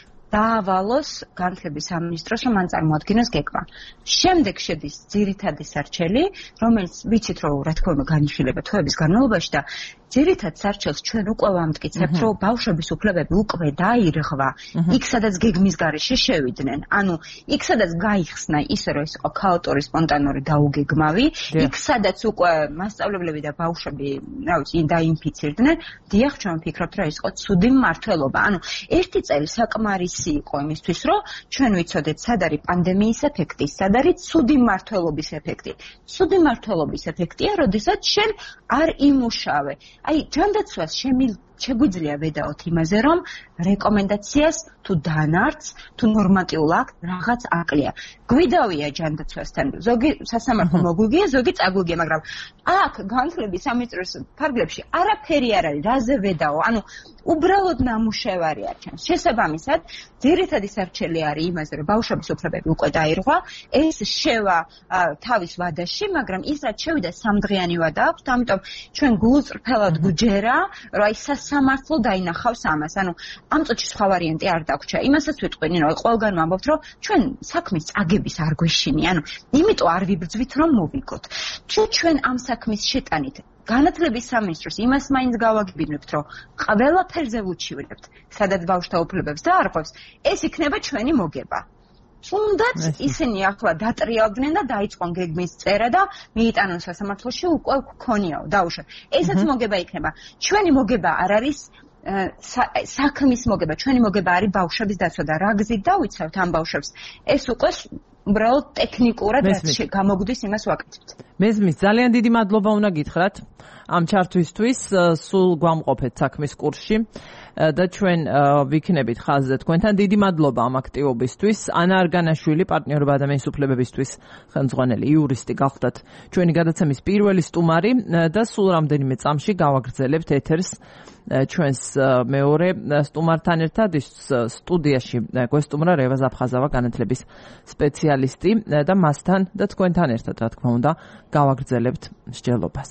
დაავალოს განათლების სამინისტროს, რომ მან წარმოადგინოს გეგმა. შემდეგ შედის ძირითადი სარჩელი, რომელიც ვიცით, რომ რა თქმა უნდა განიხილება თვეების განმავლობაში და ძირითად სარჩელს ჩვენ უკვე ვამტკიცებთ, რომ ბავშვების უფლებები უკვე დაირღვა, იქ სადაც გეგმის გარეშე შევიდნენ. ანუ იქ სადაც გაიხსნა ისე, რომ ეს იყო ქაოტური, სპონტანური დაუგეგმავი, იქ სადაც უკვე მასწავლებლები და ბავშვები, რა ვიცი, დაინფიცირდნენ, დიახ, ჩვენ ვფიქრობთ, რომ ეს იყო ცუდი მმართველობა. ანუ ერთი წელი საკმარისი იყო იმისთვის, რომ ჩვენ ვიცოდეთ, სად არის პანდემიის ეფექტი, სად არის ცუდი მმართველობის ეფექტი. ცუდი მმართველობის ეფექტია, როდესაც შენ არ იმუშავე. აი, ჯანდაცვას შეგვიძლია ვედაოთ იმაზე, რომ რეკომენდაციას თუ დანარჩს, თუ ნორმატიულ აქტს რაღაც აკლია. გვიდავია ჯანდაცვასთან, ზოგი სასამართლო მოგვიგია, ზოგი წაგვიგია, მაგრამ აქ განათლების სამინისტროს ფარგლებში არაფერი არ არის, რაზე ვედაო. ანუ უბრალოდ ნამუშევარი არჩევს. შესაბამისად, ძირითადი სარჩელი არის იმაზე, რომ ბავშვების უფლებები უკვე დაირღვა, ეს შევა თავის ვადაში, მაგრამ ის რაც შევიდა სამდღიანი ვადა აქვს, ამიტომ ჩვენ გულწრფელად გვჯერა, რომ აი სასამართლო დაინახავს ამას. ანუ ამ წუთში სხვა ვარიანტი არ დაგვრჩა. იმასაც ვიტყვი, ნინო, ყველგან ვამბობთ, რომ ჩვენ საქმის წაგების არ გვეშინია. ანუ იმიტომ არ ვიბრძვით, რომ მოვიგოთ. თუ ჩვენ ამ საქმის შეტანით განათლების სამინისტროს იმას მაინც გავაგებინებთ, რომ ყველაფერზე ვუჩივრებთ, სადაც ბავშვთა უფლებებს დაარღვევს, ეს იქნება ჩვენი მოგება. თუნდაც ისინი ახლა დატრიალდნენ და დაიწყონ გეგმის წერა და მიიტანონ სასამართლოში უკვე გქონიაო დაუშვა. ესაც მოგება იქნება. ჩვენი მოგება არ არის საქმის მოგება, ჩვენი მოგება არის ბავშვების დაცვა და რა გზით დავიცავთ ამ ბავშვებს. ეს უკვე უბრალოდ ტექნიკურად რაც გამოგვდის იმას ვაკეთებთ. მესმის, ძალიან დიდი მადლობა უნდა გითხრათ ამ ჩართვისთვის, სულ გვამყოფეთ საქმის კურსში და ჩვენ ვიქნებით ხაზზე თქვენთან. დიდი მადლობა ამ აქტივობისთვის. ანა არგანაშვილი, პარტნიორობა ადამიანის უფლებებისთვის ხელმძღვანელი იურისტი გახდათ ჩვენი გადაცემის პირველი სტუმარი და სულ რამდენიმე წამში გავაგრძელებთ ეთერს ჩვენს მეორე სტუმართან ერთად. ის სტუდიაში გვესტუმრა რევაზ აფხაზავა, განათლების სპეციალისტი და მასთან და თქვენთან ერთად, რა თქმა უნდა, გავაგრძელებთ მსჯელობას.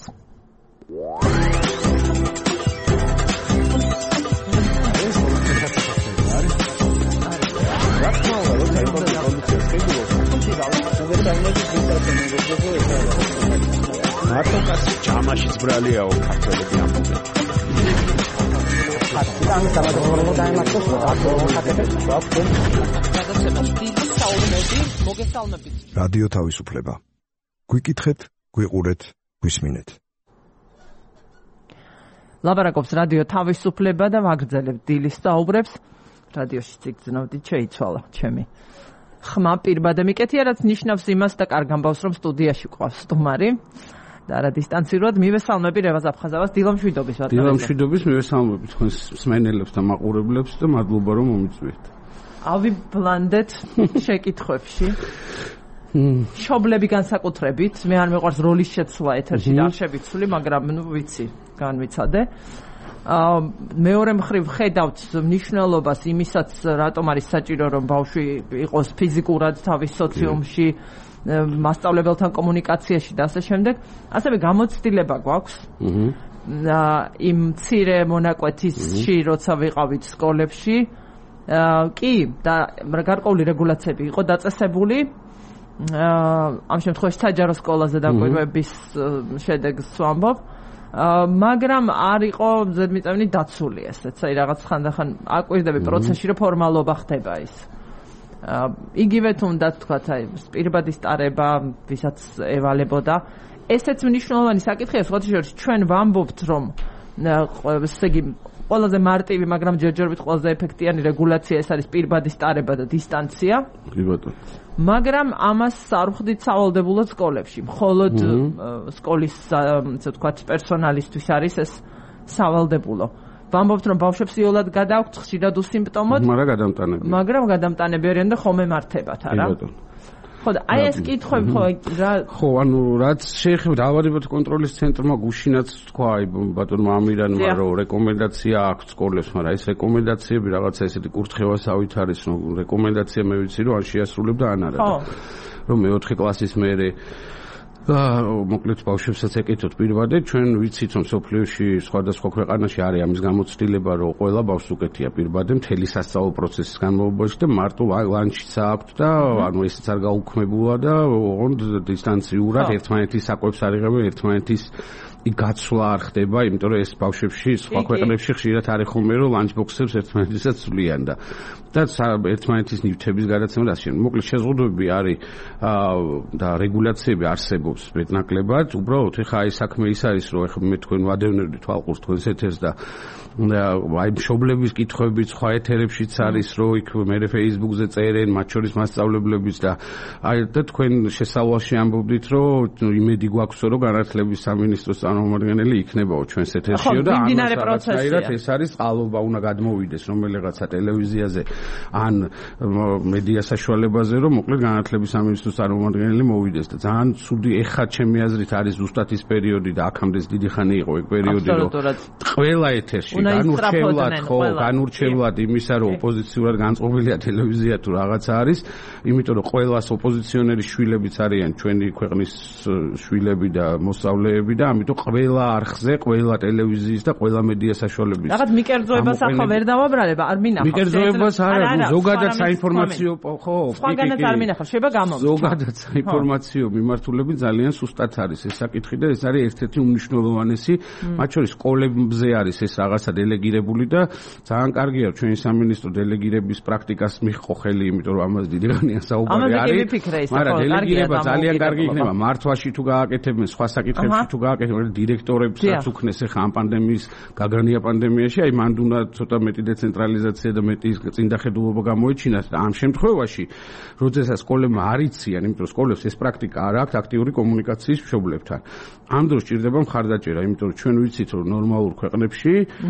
მარტო ჯამაშიც ბრალიაო ქართველები ამბობენ. ამ სამადო დაემართოს რადიო თავისუფლება. გვიკითხეთ, გვიყურეთ, გვისმინეთ. ლაბარაკობს რადიო თავისუფლება და ვაგრძელებთ დილის საუბრებს. რადიოში ციგრძნობდით, შეიცვალა ჩემი ხმა პირბადე მიკეთია, რაც ნიშნავს იმას და კარგ ამბავს, რომ სტუდიაში ყავს სტუმარი. და არა დისტანცირულად მივესალმები რევაზ აფხაზავას. დილამშვიდობის ვატყობთ. დილამშვიდობის მივესალმები თქვენს მსმენელებს და მაყურებლებს და მადლობა რომ მომიწვიეთ. ავიბლანდეთ შეკითხვებში. შობლები განსაკუთრებით, მე არ მეყვარს როლის შეცვლა ეთერში და არ შევიცვლი, მაგრამ ნუ ვიცი, განვიცადე. აა მეორე მხრივ ხედავთ მნიშვნელობას იმისაც, რატომ არის საჭირო რომ ბავშვი იყოს ფიზიკურად თავის სოციუმში, მასწავლებელთან კომუნიკაციაში და ასე შემდეგ. ასევე გამოცდილება გვაქვს. აა იმ მცირე მონაკვეთისში, როცა ვიყავით სკოლებში, აა კი და გარკვეული რეგულაციები იყო დაწესებული. აა ამ შემთხვევაში საჯარო სკოლაზე დაკვირვების შედეგს ვამბობ. მაგრამ არ იყო ზედმიწევნით დაცული ესეც, აი რაღაც ხანდახან აკვირდები პროცესში, რომ ფორმალობა ხდება ის. იგივე თუნდაც თქვათ, აი პირბადის ტარება, ვისაც ევალებოდა. ესეც მნიშვნელოვანი საკითხია, სხვათა შორის ჩვენ ვამბობთ, რომ ესე იგი ყველაზე მარტივი, მაგრამ ჯერჯერობით ყველაზე ეფექტიანი რეგულაცია ეს არის პირბადის ტარება და დისტანცია. კი ბატონო. მაგრამ ამას არ ვხდით სავალდებულო სკოლებში. მხოლოდ სკოლის, ასე ვთქვათ, პერსონალისთვის არის ეს სავალდებულო. ვამბობთ, რომ ბავშვებს იოლად გადააქვთ ხშირად უსიმპტომოდ, მაგრამ გადამტანები. მაგრამ გადამტანები არიან და ხომ ემართებათ, არა? ხო, და აი ეს კითხვები ხო რა ხო, ანუ რაც შეეხება დაავადებათა კონტროლის ცენტრმა გუშინაც თქვა, აი ბატონმა ამირანმა, რომ რეკომენდაცია აქვს სკოლებს, მაგრამ ეს რეკომენდაციები რაღაცა ესეთი კურთხევასავით არის, რომ რეკომენდაცია მე ვიცი, რომ არ შეასრულებდა ან არა. რომ მეოთხე კლასის მერე მოკლედ ბავშვებსაც ეკეთოთ პირბადე, ჩვენ ვიცით, რომ სოფლიოში სხვადასხვა ქვეყანაში არის ამის გამოცდილება, რომ ყველა ბავშვს უკეთია პირბადე მთელი სასწავლო პროცესის განმავლობაში და მარტო ლანჩიც აქვს და ანუ ესეც არ გაუქმებულა და ოღონდ დისტანციურად ერთმანეთის საკვებს არ იღებენ, ერთმანეთის გაცვლა არ ხდება, იმიტომ რომ ეს ბავშვებში სხვა ქვეყნებში ხშირად არის ხოლმე რომ ლანჩბოქსებს ერთმანეთისაც ცვლიან და და ერთმანეთის ნივთების გადაცემა და ასე. მოკლედ შეზღუდვები არის და რეგულაციები არსებობს მეტნაკლებად. უბრალოდ ეხა აი საქმე ის არის, რომ ეხა მე თქვენ ვადევნებდი თვალყურს თქვენს ეთერს და აი მშობლების კითხვებიც სხვა ეთერებშიც არის, რომ იქ მე Facebook-ზე წერენ, მათ შორის მასწავლებლებიც და აი და თქვენ შესავალში ამბობდით, რომ იმედი გვაქვს, რომ განათლების სამინისტროს წარმომადგენელი იქნებაო ჩვენს ეთერშიო და ამას ეს არის წყალობა უნდა გადმოვიდეს რომელიღაცა ტელევიზიაზე ან მედია საშუალებაზე, რომ მოკლედ განათლების სამინისტროს წარმომადგენელი მოვიდეს და ძალიან ცუდი ეხა ჩემი აზრით არის ზუსტად ის პერიოდი და აქამდეც დიდი ხანი იყო ეგ პერიოდი, რომ ყველა ეთერში განურჩევლად ხო, განურჩევლად იმისა, რომ ოპოზიციურად განწყობილია ტელევიზია თუ რაღაცა არის, იმიტომ რომ ყველას ოპოზიციონერის შვილებიც არიან ჩვენი ქვეყნის შვილები და მოსწავლეები და ამიტომ ყველა არხზე, ყველა ტელევიზიის და ყველა მედია საშუალების. რაღაც მიკერძოებას ახლა ვერ დავაბრალებ, არ მინახავს. მიკერძოებას არა, ზოგადად საინფორმაციო, ხო, სხვაგანაც არ მინახავს, შეიძლება გამომწვა. ზოგადად საინფორმაციო მიმართულები ძალიან სუსტად არის ეს საკითხი და ეს არის ერთ-ერთი უმნიშვნელოვანესი, მათ შორის სკოლებზე არის ეს რაღაცა დელეგირებული და ძალიან კარგია ჩვენი სამინისტრო დელეგირების პრაქტიკას მიჰყო ხელი, იმიტომ რომ ამას დიდი ხანია საუბარი არის. მაგრამ დელეგირება ძალიან კარგი იქნება მართვაში თუ გააკეთებენ, სხვა საკითხებში თუ გააკეთებენ, დირექტორებსაც უქნეს ახლა ამ პანდემიის გაგანია პანდემიაში, აი მანდ უნდა ცოტა მეტი დეცენტრალიზაცია და მეტი წინდახედულობა გამოიჩინათ და ამ შემთხვევაში, როდესაც სკოლებმა არ იციან, იმიტომ რომ სკოლებს ეს პრაქტიკა არ აქვს აქტიური კომუნიკაციის მშობლებთან. ამ დროს ჭირდება მხარდაჭერა, იმიტომ რომ ჩვენ ვიცით რომ ნორმალურ ქვეყნებში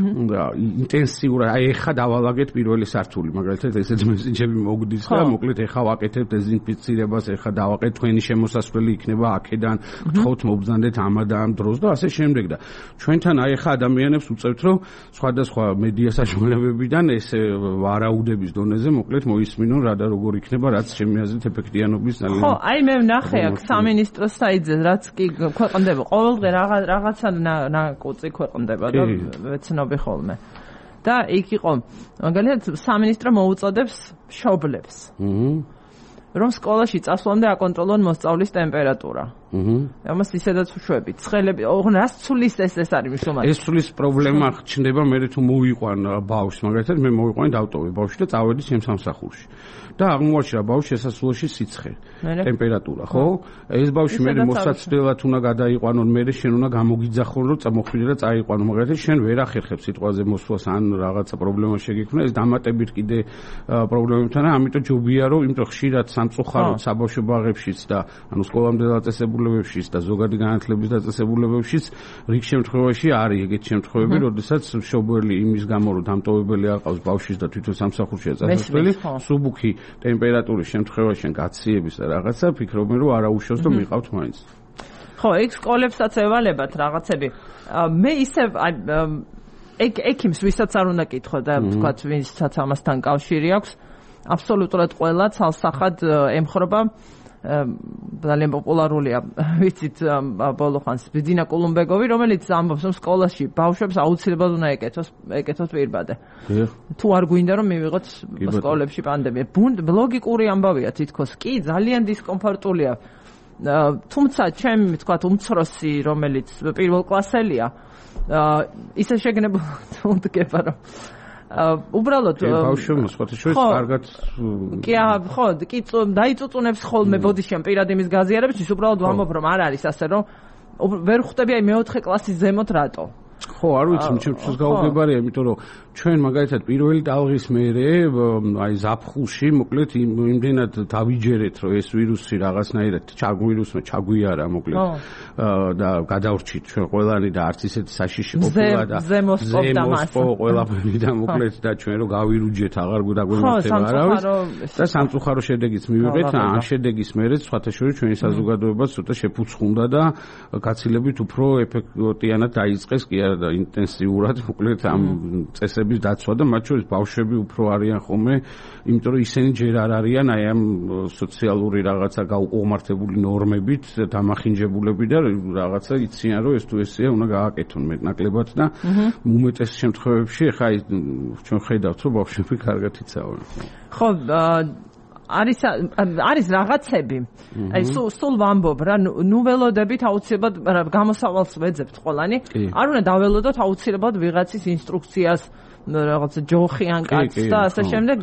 ინტენსიურად აი ეხა დავალაგეთ პირველი სართული, მაგალითად ესეც მესენჯები მოგდის და მოკლედ ეხა ვაკეთებთ დეზინფიცირებას, ეხა დავაყეთ თქვენი შემოსასვლელი იქნება აქედან, გთხოვთ მობრძანდეთ ამა და ამ დროს და ასე შემდეგ და ჩვენთან აი ეხა ადამიანებს უწევთ რომ სხვადასხვა მედია საშუალებებიდან ეს ვარაუდების დონეზე მოკლედ მოისმინონ რა და როგორ იქნება, რაც ჩემი აზრით ეფექტიანობის ძალიან. ხო, აი მე ვნახე აქ სამინისტროს საიტზე, რაც კი ქვეყნდება ყოველდღე რაღაცა ნაკუწი ქვეყნდება და ვეცნობი ხოლმე. და იქ იყო მაგალითად სამინისტრო მოუწოდებს მშობლებს. აჰა. რომ სკოლაში წასვლამდე აკონტროლონ მოსწავლის ტემპერატურა. აჰა. ამას ისედაც უშვებით. ცხელები, რას ცulis ეს ეს არის მნიშვნელოვანი. ეს ცulis პრობლემა ჩნდება მე თუ მოვიყვან ბავშვს, მაგალითად მე მოვიყვან დავტოვე ბავშვი და წავედი ჩემ სამსახურში. და აღმოაჩინა ბავშვს შესასვლელში სიცხე, ტემპერატურა, ხო? ეს ბავშვი მე მოსაცდელად უნდა გადაიყვანონ, მე შენ უნდა გამოგიძახონ, რომ წამოხვიდე და წაიყვანო. მაგალითად შენ ვერ ახერხებ სიტყვაზე მოსვლას, ან რაღაცა პრობლემა შეგიქმნა, ეს დამატებით კიდე პრობლემებთან, ამიტომ ჯობია რომ, იმიტომ ხშირად სამწუხაროდ საბავშვო ბაღებშიც და ანუ სკოლამდე დაწესებულებებშიც და ზოგადი განათლების დაწესებულებებშიც რიგ შემთხვევაში არის ეგეთი შემთხვევები, როდესაც მშობელი იმის გამო რომ დამტოვებელი არ ყავს ბავშვის და თვითონ სამსახურშია წასვლელი, სუბუქი ტემპერატურის შემთხვევაში გაციების და რაღაცა ფიქრობენ რომ არაუშავს და მიყავთ მაინც. ხო, ეგ სკოლებსაც ევალებათ რაღაცები. მე ისევ ეგ ექიმს ვისაც არ უნდა კითხო და თქვათ ვისაც ამასთან კავშირი აქვს, აბსოლუტურად ყველა ცალსახად ემხრობა ძალიან პოპულარულია, ვიცით ბოლო ხანს ბიძინა კულუმბეგოვი, რომელიც ამბობს, რომ სკოლაში ბავშვებს აუცილებლად უნდა ეკეთოს, ეკეთოს პირბადე. თუ არ გვინდა რომ მივიღოთ სკოლებში პანდემია. ლოგიკური ამბავია თითქოს კი, ძალიან დისკომფორტულია. თუმცა ჩემი თქვათ უმცროსი, რომელიც პირველ კლასელია, ისე შეგნებულად ვდგება რომ უბრალოდ ბავშვებს სხვათა შორის კარგად კი ხო კი დაიწუწუნებს ხოლმე ბოდიშიან პირად იმის გაზიარებისთვის უბრალოდ ვამბობ რომ არ არის ასე რომ ვერ ხვდები აი მეოთხე კლასის ზემოთ რატო ხო არ ვიცი ჩემთვის გაუგებარია იმიტომ რომ ჩვენ მაგალითად პირველი ტალღის მერე აი ზაფხულში მოკლედ იმდენად დავიჯერეთ რომ ეს ვირუსი რაღაცნაირად ჩაგვირუსმა ჩაგვიარა მოკლედ და გადავრჩით ჩვენ ყველანი და არც ისეთი საშიში ყოფილა და ზემოსპო ყველაფერი და მოკლედ და ჩვენ რომ გავირუჯეთ აღარ გვდაგვემართება არავის და სამწუხარო შედეგიც მივიღეთ ამ შედეგის მერე სხვათა შორის ჩვენი საზოგადოება ცოტა შეფუცხუნდა და გაცილებით უფრო ეფექტიანად დაიწყეს კი არა და ინტენსიურად მოკლედ ამ წესების დაცვა და მათ შორის ბავშვები უფრო არიან ხოლმე, იმიტომ რომ ისინი ჯერ არ არიან აი ამ სოციალური რაღაცა გაუყომართებული ნორმებით დამახინჯებულები და რაღაცა იციან რომ ეს თუ ესეა უნდა გააკეთონ მეტნაკლებად და უმეტეს შემთხვევებში ხა ჩვენ ხედავთ რომ ბავშვები კარგად იცავენ. ხო არის არის რაღაცები. აი სულ სულ ვამბობ რა, ნუ ველოდებით აუცილებლად გამოსავალს ვეძებთ ყველანი. არ უნდა დაველოდოთ აუცილებლად ვიღაცის ინსტრუქციას რაღაცა ჯოხი ან კაცს და ასე შემდეგ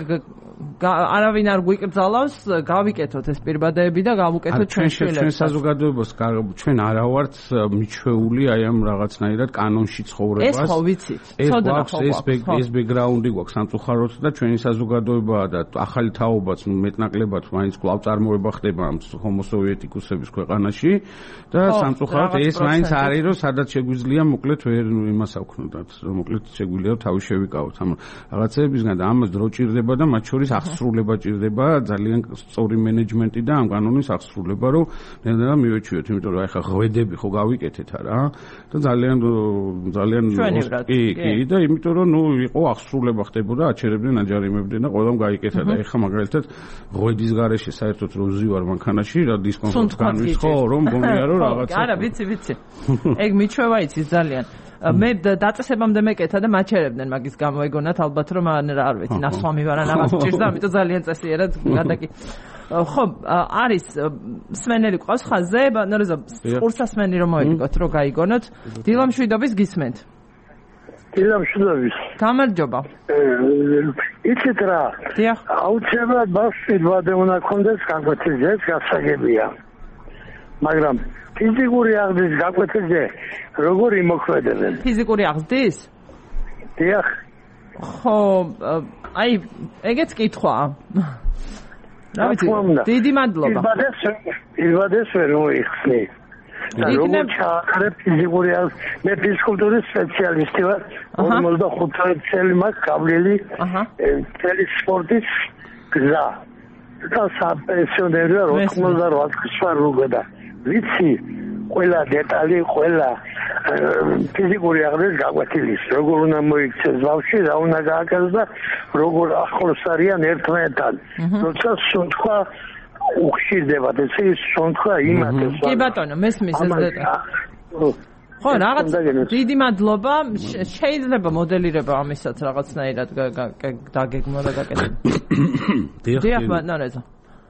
არავინ არ გვიკრძალავს, გავიკეთოთ ეს პირბადეები და გავუკეთოთ ჩვენ შვილებს. ჩვენ საზოგადოებას ჩვენ არა ვართ მიჩვეული აი ამ რაღაცნაირად კანონში ცხოვრებას. ეს ხო ვიცით. ცოდნა ხო ეს ეს ბექგრაუნდი გვაქვს სამწუხაროდ და ჩვენი საზოგადოება და ახალი თაობაც მეტნაკლებად მაინც კვლავ წარმოება ხდება ამ ჰომოსოვიეტიკუსების ქვეყანაში და სამწუხაროდ ეს მაინც არის რომ სადაც შეგვიძლია მოკლედ ვერ იმას აქვთ რომ მოკლედ შეგვიძლია თავი შევიკავოთ ამ რაღაცებისგან და ამას დრო ჭირდება და მათ შორის აღსრულება ჭირდება, ძალიან სწორი მენეჯმენტი და ამ კანონის აღსრულება, რომ ნელ-ნელა მივეჩვიოთ, იმიტომ რომ ახლა ღვედები ხო გავიკეთეთ რა და ძალიან ძალიან კი, კი და იმიტომ რომ ნუ იყო აღსრულება ხდებოდა, აჩერებდნენ, აჯარიმებდნენ და ყველამ გაიკეთა და ეხლა მაგალითად ღვედის გარეშე საერთოდ რო ზივარ მანქანაში რა დისკომფორტს განვის ხო რომ გონია რომ რაღაცა არა ვიცი ვიცი ეგ მიჩვევა იცის ძალიან მე დაწესებამდე მეკეთა და მაჩერებდნენ მაგის გამო ეგონათ ალბათ რომ არ ვიცი ნასვამი ვარ ან რაღაც ჭირდა ამიტომ ძალიან წესიერად გადაკი ხო არის სმენელი ყავს ხაზზე ბანორეზა ყურსასმენი რომ მოიგოთ რომ გაიგონოთ დილამშვიდობის გისმენთ დილამშვიდობის გამარჯობა იცით რა აუცილებლად ბავშვი უნდა ქონდეს გაკვეთილზე გასაგებია მაგრამ ფიზიკური აღზრდის გაკვეთილზე როგორ იმოქმედებენ ფიზიკური აღზრდის დიახ ხო აი ეგეც კითხვაა რა ვიცი დიდი მადლობა ილბადეს ვერ მოიხსნი და როგორ ჩააქრებ ფიზიკური აღზრდის მე ფიზკულტურის სპეციალისტი ვარ ორმოცდახუთი წელი მაქვს გავლილი წელი სპორტის გზა და საპენსიონერია ოცდაოთხ წლის ვარ როგოდა ვიცი ყველა დეტალი ყველა ფიზიკური აღზრდის გაკვეთილის როგორ უნდა მოიქცეს ბავშვი რა უნდა გააკეთოს და როგორ ახლოს არიან ერთმანეთთან როცა სუნთქვა უხშირდებათ ესე ის სუნთქვა იმათებს კი ბატონო მესმის ეს დეტალი ხო რაღაც დიდი მადლობა შეიძლება მოდელირება ამისაც რაღაცნაირად დაგეგმო და გაკეთო დიახ ბატონო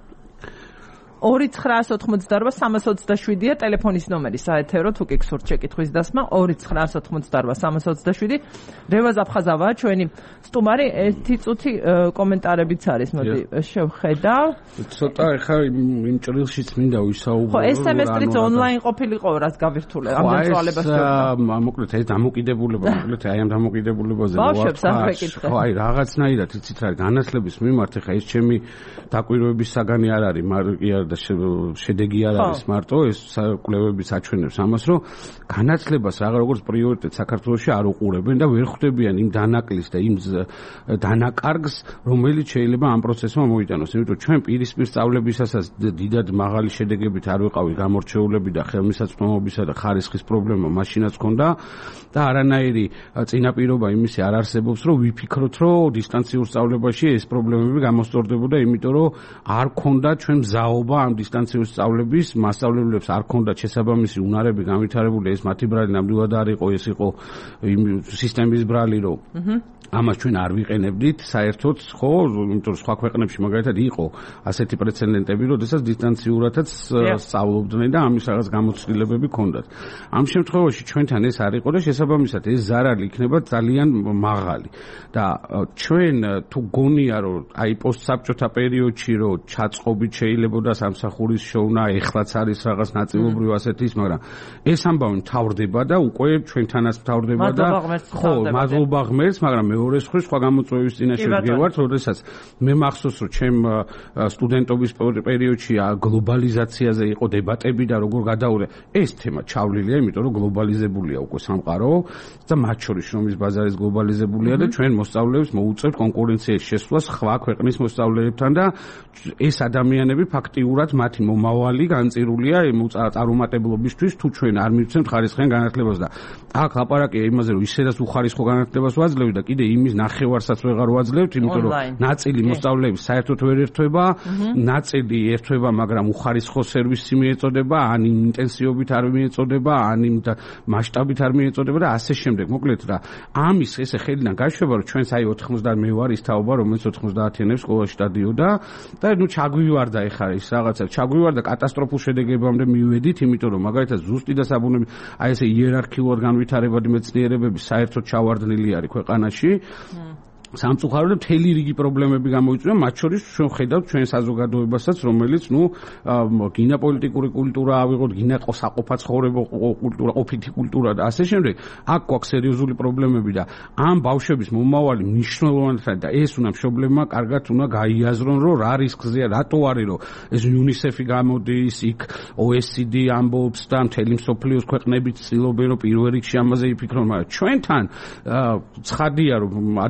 ორი ცხრაასი ოთხმოცდაორვა სამას ოცდაშვიდია ტელეფონის ნომერი საეთერო თუ კი გსურთ შეკითხვის დასმა ორი ცხრაასი ოთხმოცდაორვა სამას ოცდაშვიდი რევაზ აფხაზავაა ჩვენი სტუმარი ერთი წუთი კომენტარებიც არის მოდი შევხედავ ცოტა ეხა იმ ჭრილშიც მინდა ვისაუბრო ხო ეს სემესტრიც ონლაინ ყოფილიყო რაც გავირთულე ამდენ წვალებას მოკლედ ეს დამოკიდებულება მოკლედ აი ამ დამოკიდებულებაზე ბავშვებს არ ვეკითხე ხო აი რაღაცნაირად იცით რა განათლების მიმართ ეხა ეს ჩემი დაკვირვების საგანი არ არის მაგრამ და შედეგი არ არის მარტო ეს კვლევებიც აჩვენებს ამას რომ განათლებას რაღაც როგორც პრიორიტეტ საქართველოში არ უყურებენ და ვერ ხვდებიან იმ დანაკლის და იმ დანაკარგს რომელიც შეიძლება ამ პროცესმა მოიტანოს იმიტომ ჩვენ პირისპირ სწავლებისასაც დიდად მაღალი შედეგებით არ ვიყავი გამორჩეულები და ხელმისაწვდომობისა და ხარისხის პრობლემა მაშინაც ჰქონდა და არანაირი წინაპირობა იმისი არ არსებობს რომ ვიფიქროთ რომ დისტანციურ სწავლებაში ეს პრობლემები გამოსწორდებოდა იმიტომ რომ არ ქონდა ჩვენ მზაობა ამ დისტანციურ სწავლების მასწავლებლებს არ ქონდათ შესაბამისი უნარები განვითარებული ეს მათი ბრალი ნამდვილად არ იყო ეს იყო იმ სისტემის ბრალი რომ ამას ჩვენ არ ვიყენებდით საერთოდ ხო იმიტომ რომ სხვა ქვეყნებში მაგალითად იყო ასეთი პრეცედენტები როდესაც დისტანციურადაც სწავლობდნენ და ამის რაღაც გამოცდილებები ჰქონდათ ამ შემთხვევაში ჩვენთან ეს არ იყო და შესაბამისად ეს ზარალი იქნება ძალიან მაღალი და ჩვენ თუ გონია რომ აი პოსტსაბჭოთა პერიოდში რომ ჩაწყობით შეიძლებოდა სამსახურის შოვნა ეხლაც არის რაღაც ნაწილობრივ ასეთი ის მაგრამ ეს ამბავი მთავრდება და უკვე ჩვენთანაც მთავრდება და ხო მადლობა ღმერთს მაგრამ მეორე მხრივ სხვა გამოწვევის წინაშე ვდგევართ როდესაც მე მახსოვს რომ ჩემ სტუდენტობის პერიოდში გლობალიზაციაზე იყო დებატები და როგორ გადაურე ეს თემა ჩავლილია იმიტომ რომ გლობალიზებულია უკვე სამყარო და მათ შორის შრომის ბაზარის გლობალიზებულია და ჩვენ მოსწავლეებს მოუწევთ კონკურენციაში შესვლას სხვა ქვეყნის მოსწავლეებთან და ეს ადამიანები ფაქტიურად მათი მომავალი განწირულია წარუმატებლობისთვის თუ ჩვენ არ მივცემთ ხარისხიან განათლებას და აქ ლაპარაკია იმაზე რომ ისედაც უხარისხო განათლებას ვაძლევთ და კიდე იმის ნახევარსაც ვეღარ ვაძლევთ იმიტომ რომ ნაწილი მოსწავლეები საერთოდ ვერ ერთვება ნაწილი ერთვება მაგრამ უხარისხო სერვისი მიეწოდება ან ინტენსივობით არ მიეწოდება ან იმ მასშტაბით არ მიეწოდება და ასე შემდეგ მოკლედ რა ამის ესე ხედიდან გაშვება რომ ჩვენს აი ოთხმოცდაათი მე ვარ ის თაობა რომელიც ოთხმოცდაათიანებს სკოლაში დადიოდა და ნუ ჩაგვივარდა ეხლა ის რაღაცა ჩაგვივარდა კატასტროფულ შედეგებამდე მივედით იმიტომ რომ მაგალითად ზუსტი და საბუნები აი ესე იერარქიულად განვითარებადი მეცნიერებები საერთოდ ჩავარდნილი არის ქვეყანაში სამწუხაროდ მთელი რიგი პრობლემები გამოიწვია მათ შორის ჩვენ ხედავთ ჩვენ საზოგადოებასაც რომელიც ნუ გინა პოლიტიკური კულტურა ავიღოთ გინა საყოფა ცხოვრება კულტურა ყოფითი კულტურა და ასე შემდეგ აქ გვაქვს სერიოზული პრობლემები და ამ ბავშვების მომავალი მნიშვნელოვანია და ეს უნდა პრობლემა კარგად უნდა გაიაზრონ რომ რა რისკზეა რატო არის რომ ეს იუნისეფი გამოდის იქ ო ეს სი დი ამბობს და მთელი მსოფლიოს ქვეყნები ცდილობენ რომ პირველ რიგში ამაზე იფიქრონ მაგრამ ჩვენთან ცხადია რომ ადამიანების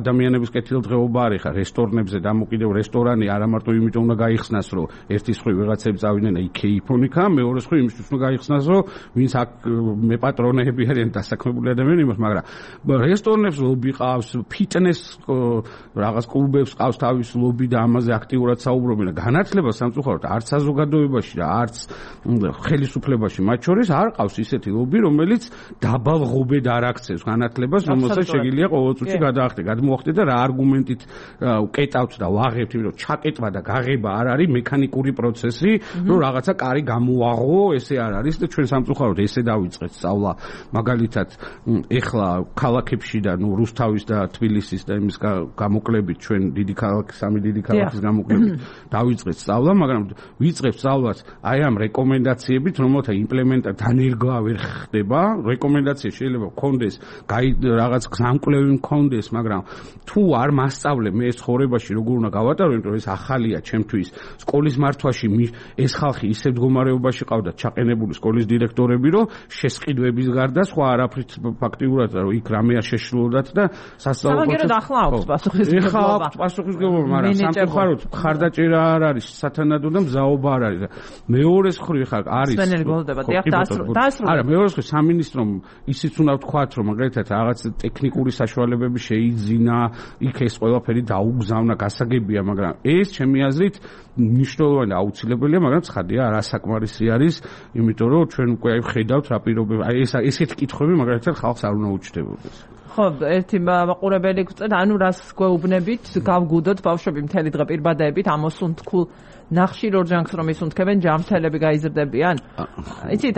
კეთილდღეობა არის ხა რესტორნებზე დამოკიდებ რესტორანი არა მარტო იმიტომ უნდა გაიხსნას რომ ერთის ხრი ვიღაცები წავიდნენ იქე იფონიკა მეორეს ხრი იმისთვის უნდა გაიხსნას რომ ვინც აქ მე პატრონები არიან დასაქმებული ადამიანები იმას მაგრამ რესტორნებს ლობი ყავს ფიტნეს რაღაც კლუბებს ყავს თავის ლობი და ამაზე აქტიურად საუბრობენ და განათლება სამწუხაროდ არც საზოგადოებაში და არც ხელისუფლებაში მათ შორის არ ყავს ისეთი ლობი რომელიც დაბალ ღობედ არ აქცევს განათლებას რომელსაც შეგიძლია ყოველ წუთში გადაახდე გადმოახდე და რა არგუმენტით უკეტავთ და ვაღებთ იმიტომ რომ ჩაკეტვა და გაღება არ არის მექანიკური პროცესი რომ რაღაცა კარი გამოაღო ესე არ არის და ჩვენ სამწუხაროდ ესე დავიწყეთ სწავლა მაგალითად ეხლა ქალაქებში და ნუ რუსთავის და თბილისის და იმის გამოკლებით ჩვენ დიდი ქალაქი სამი დიდი ქალაქის გამოკლებით დავიწყეთ სწავლა მაგრამ ვიწყებთ სწავლას აი ამ რეკომენდაციებით რომელთა იმპლემენტა დანერგვა ვერ ხდება რეკომენდაცია შეიძლება გქონდეს რაღაც გზამკვლევი მქონდეს მაგრამ თუ არ მასწავლე მე ეს ცხოვრებაში როგორ უნდა გავატარო იმიტომ რომ ეს ახალია ჩემთვის სკოლის მართვაში ეს ხალხი ისე მდგომარეობაში ყავდა ჩაყენებული სკოლის დირექტორები რომ შესყიდვების გარდა სხვა არაფრით ფაქტიურად რომ იქ რამე არ შეშლოდათ და სასწავლო პროცესი ახლა აქვს პასუხისმგებლობა აქვს პასუხისმგებლობა მაგრამ სამწუხაროდ მხარდაჭერა არ არის სათანადო და მზაობა არ არის და მეორეს ხრი ხარ არის სვენელი გოლდება დიახ დაასრულა არა მეორეს ხრი სამინისტრომ ისიც უნდა ვთქვათ რომ მაგალითად რაღაც ტექნიკური საშუალებები შეიძინა იქ ეს ყველაფერი დაუგზავნა გასაგებია მაგრამ ეს ჩემი აზრით მნიშვნელოვანი აუცილებელია მაგრამ ცხადია არასაკმარისი არის იმიტომ რომ ჩვენ უკვე აი ვხედავთ რა პირობები აი ეს ესეთი კითხვები მაგალითად ხალხს არ უნდა უჩნდებოდეს ხო ერთი მაყურებელი გვწევდა ანუ რას გვეუბნებით გავგუდოთ ბავშვები მთელი დღე პირბადეებით ამოსუნთქულ ნახშირ ორჯანქს რომ ისუნთქებენ ჯამთელები გაიზრდებიან იცით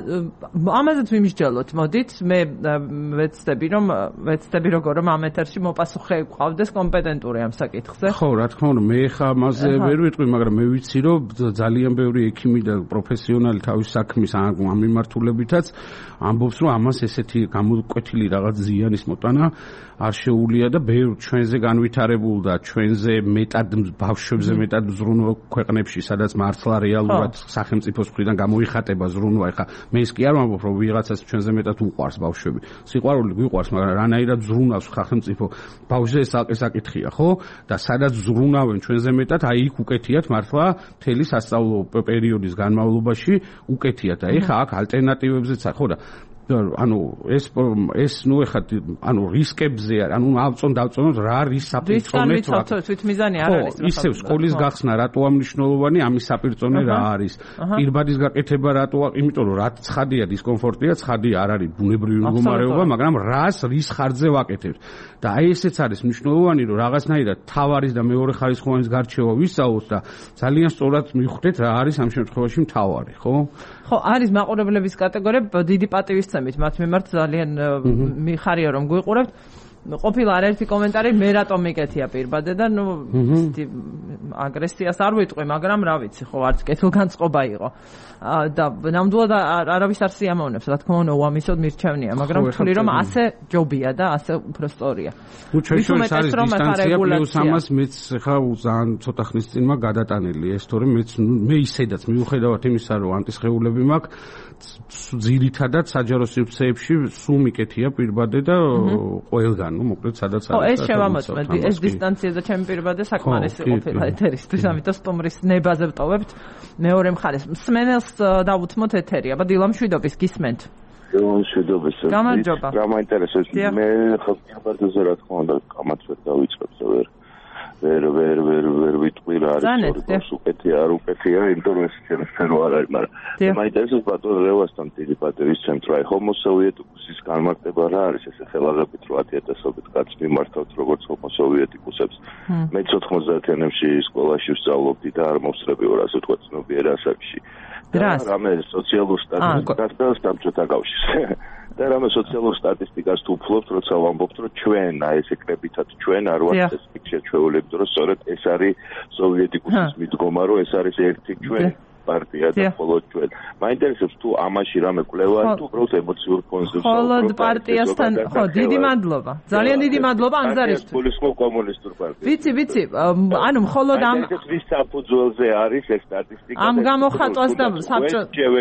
ამაზეც ვიმსჯელოთ მოდით მე ვეცდები რომ ვეცდები როგორ რომ ამ ეთერში მოპასუხე გყავდეს კომპეტენტური ამ საკითხზე ხო რა თქმა უნდა მე ხა ამაზე ვერ ვიტყვი მაგრამ მე ვიცი რომ ძალიან ბევრი ექიმი და პროფესიონალი თავის საქმის ამ მიმართულებითაც ამბობს რომ ამას ესეთი გამოკვეთილი რაღაც ზიანის მოტანა არ შეუულია და ბევრ ჩვენზე განვითარებულ და ჩვენზე მეტად ბავშვებზე მეტად ზრუნვა ქვეყნებში სადაც მართლა რეალურად სახელმწიფოს მხრიდან გამოიხატება ზრუნვა ეხა მე ის კი არ ვამბობ რომ ვიღაცას ჩვენზე მეტად უყვარს ბავშვები სიყვარული გვიყვარს მაგრამ რანაირად ზრუნავს სახელმწიფო ბავშვზე ეს საკითხია ხო და სადაც ზრუნავენ ჩვენზე მეტად აი იქ უკეთიათ მართლა მთელი სასწავლო პერიოდის განმავლობაში უკეთიათ და ეხა აქ ალტერნატივებზეც ხო და ანუ ეს ეს ნუ ეხა ანუ რისკებზე არის ანუ ავწონ დავწონოთ რა რის საპირწონეთ რა თვითმიზანი არ არის ხო ისევ სკოლის გახსნა რატოა მნიშვნელოვანი ამის საპირწონე რა არის პირბადის გაკეთება რატოა იმიტომ რომ რა ცხადია დისკომფორტია ცხადია არ არის ბუნებრივი მდგომარეობა მაგრამ რას რის ხარჯზე ვაკეთებთ და აი ესეც არის მნიშვნელოვანი რომ რაღაცნაირად თავარის და მეორე ხარისხოვანის გარჩევა ვისწავლოთ და ძალიან სწორად მივხვდეთ რა არის ამ შემთხვევაში მთავარი ხო ხო არის მაყურებლების კატეგორია დიდი პატივისცემით მათ მიმართ ძალიან მიხარია რომ გვიყურებთ ყოფილა არაერთი კომენტარი მე რატომ მიკეთია პირბადე და ნუ აგრესიას არ ვიტყვი მაგრამ რა ვიცი ხო არც კეთილგანწყობა იყო და ნამდვილად არავის არ სიამოვნებს რა თქმა უნდა უამისოდ მირჩევნია მაგრამ ვთვლი რომ ასე ჯობია და ასე უფრო სწორია ნუ ჩვენ შორის არის დისტანცია პლუს ამას მეც ხა ძალიან ცოტა ხნის წინ მაგ გადატანილი ეს თორემ მეც მე ისედაც მიუხედავად იმისა რომ ანტისხეულები მაქვს ძირითადად საჯარო სივრცეებში სულ მიკეთია პირბადე და ყველგან ნუ მოკლედ სადაც არის. ხო, ეს შევამოწმეთ. ეს დისტანცია და ჩემი პირბადე საკმარისი ყოფილა ეთერისთვის, ამიტომ სტუმრის ნებაზე ვტოვებთ მეორე მხარეს. მსმენელს დავუთმოთ ეთერი, აბა დილა მშვიდობის გისმენთ. მშვიდობის. გამარჯობა. რა მაინტერესებს მე ხო პირბადეზე რა თქმა უნდა კამათს დავიწყებ ზოგადად. ვერ ვერ ვერ ვერ ვიტყვი რა არის უკეთი არ უკეთია იმიტომ რომ ეს ჩემს სფერო არ არის მაგრამ მაინტერესებს ბატონ რევასთან დიდი პატევის ცენტრი აი ჰომოსოვიეტიკუსის განმარტება რა არის ესე ხელაღებით რო ათი ათასობით კაცს მიმართავთ როგორც ჰომოსოვიეტიკუსებს მეც ოთხმოცდაათიანებში სკოლაში ვსწავლობდი და არ მოვსწრები ვარ ასე ვთქვა ცნობიერ ასაკში და რამე სოციალურ სტატისტიკას და საბჭოთა კავშირს და რამე სოციალურ სტატისტიკას თუ ვფლობთ, როცა ვამბობთ, რომ ჩვენ აი ეს ეკრებითად ჩვენ არ ვართ ეს შეჩვეულები, რომ სწორედ ეს არის სოვიეტიკუსის მიდგომა, რომ ეს არის ერთი ჩვენ პარტია და მხოლოდ ჩვენ. მაინტერესებს თუ ამაში რამე კვლევა არის თუ უბრალოდ ემოციურ ფონზე ვსაუბრობთ. მხოლოდ პარტიასთან, ხო, დიდი მადლობა. ძალიან დიდი მადლობა ანზარისთვის. პოლიტიკურ კომუნისტურ პარტია. ვიცი, ვიცი, ანუ მხოლოდ ამ ეს საფუძველზე არის ეს სტატისტიკა. ამ გამოხატვას და საბჭო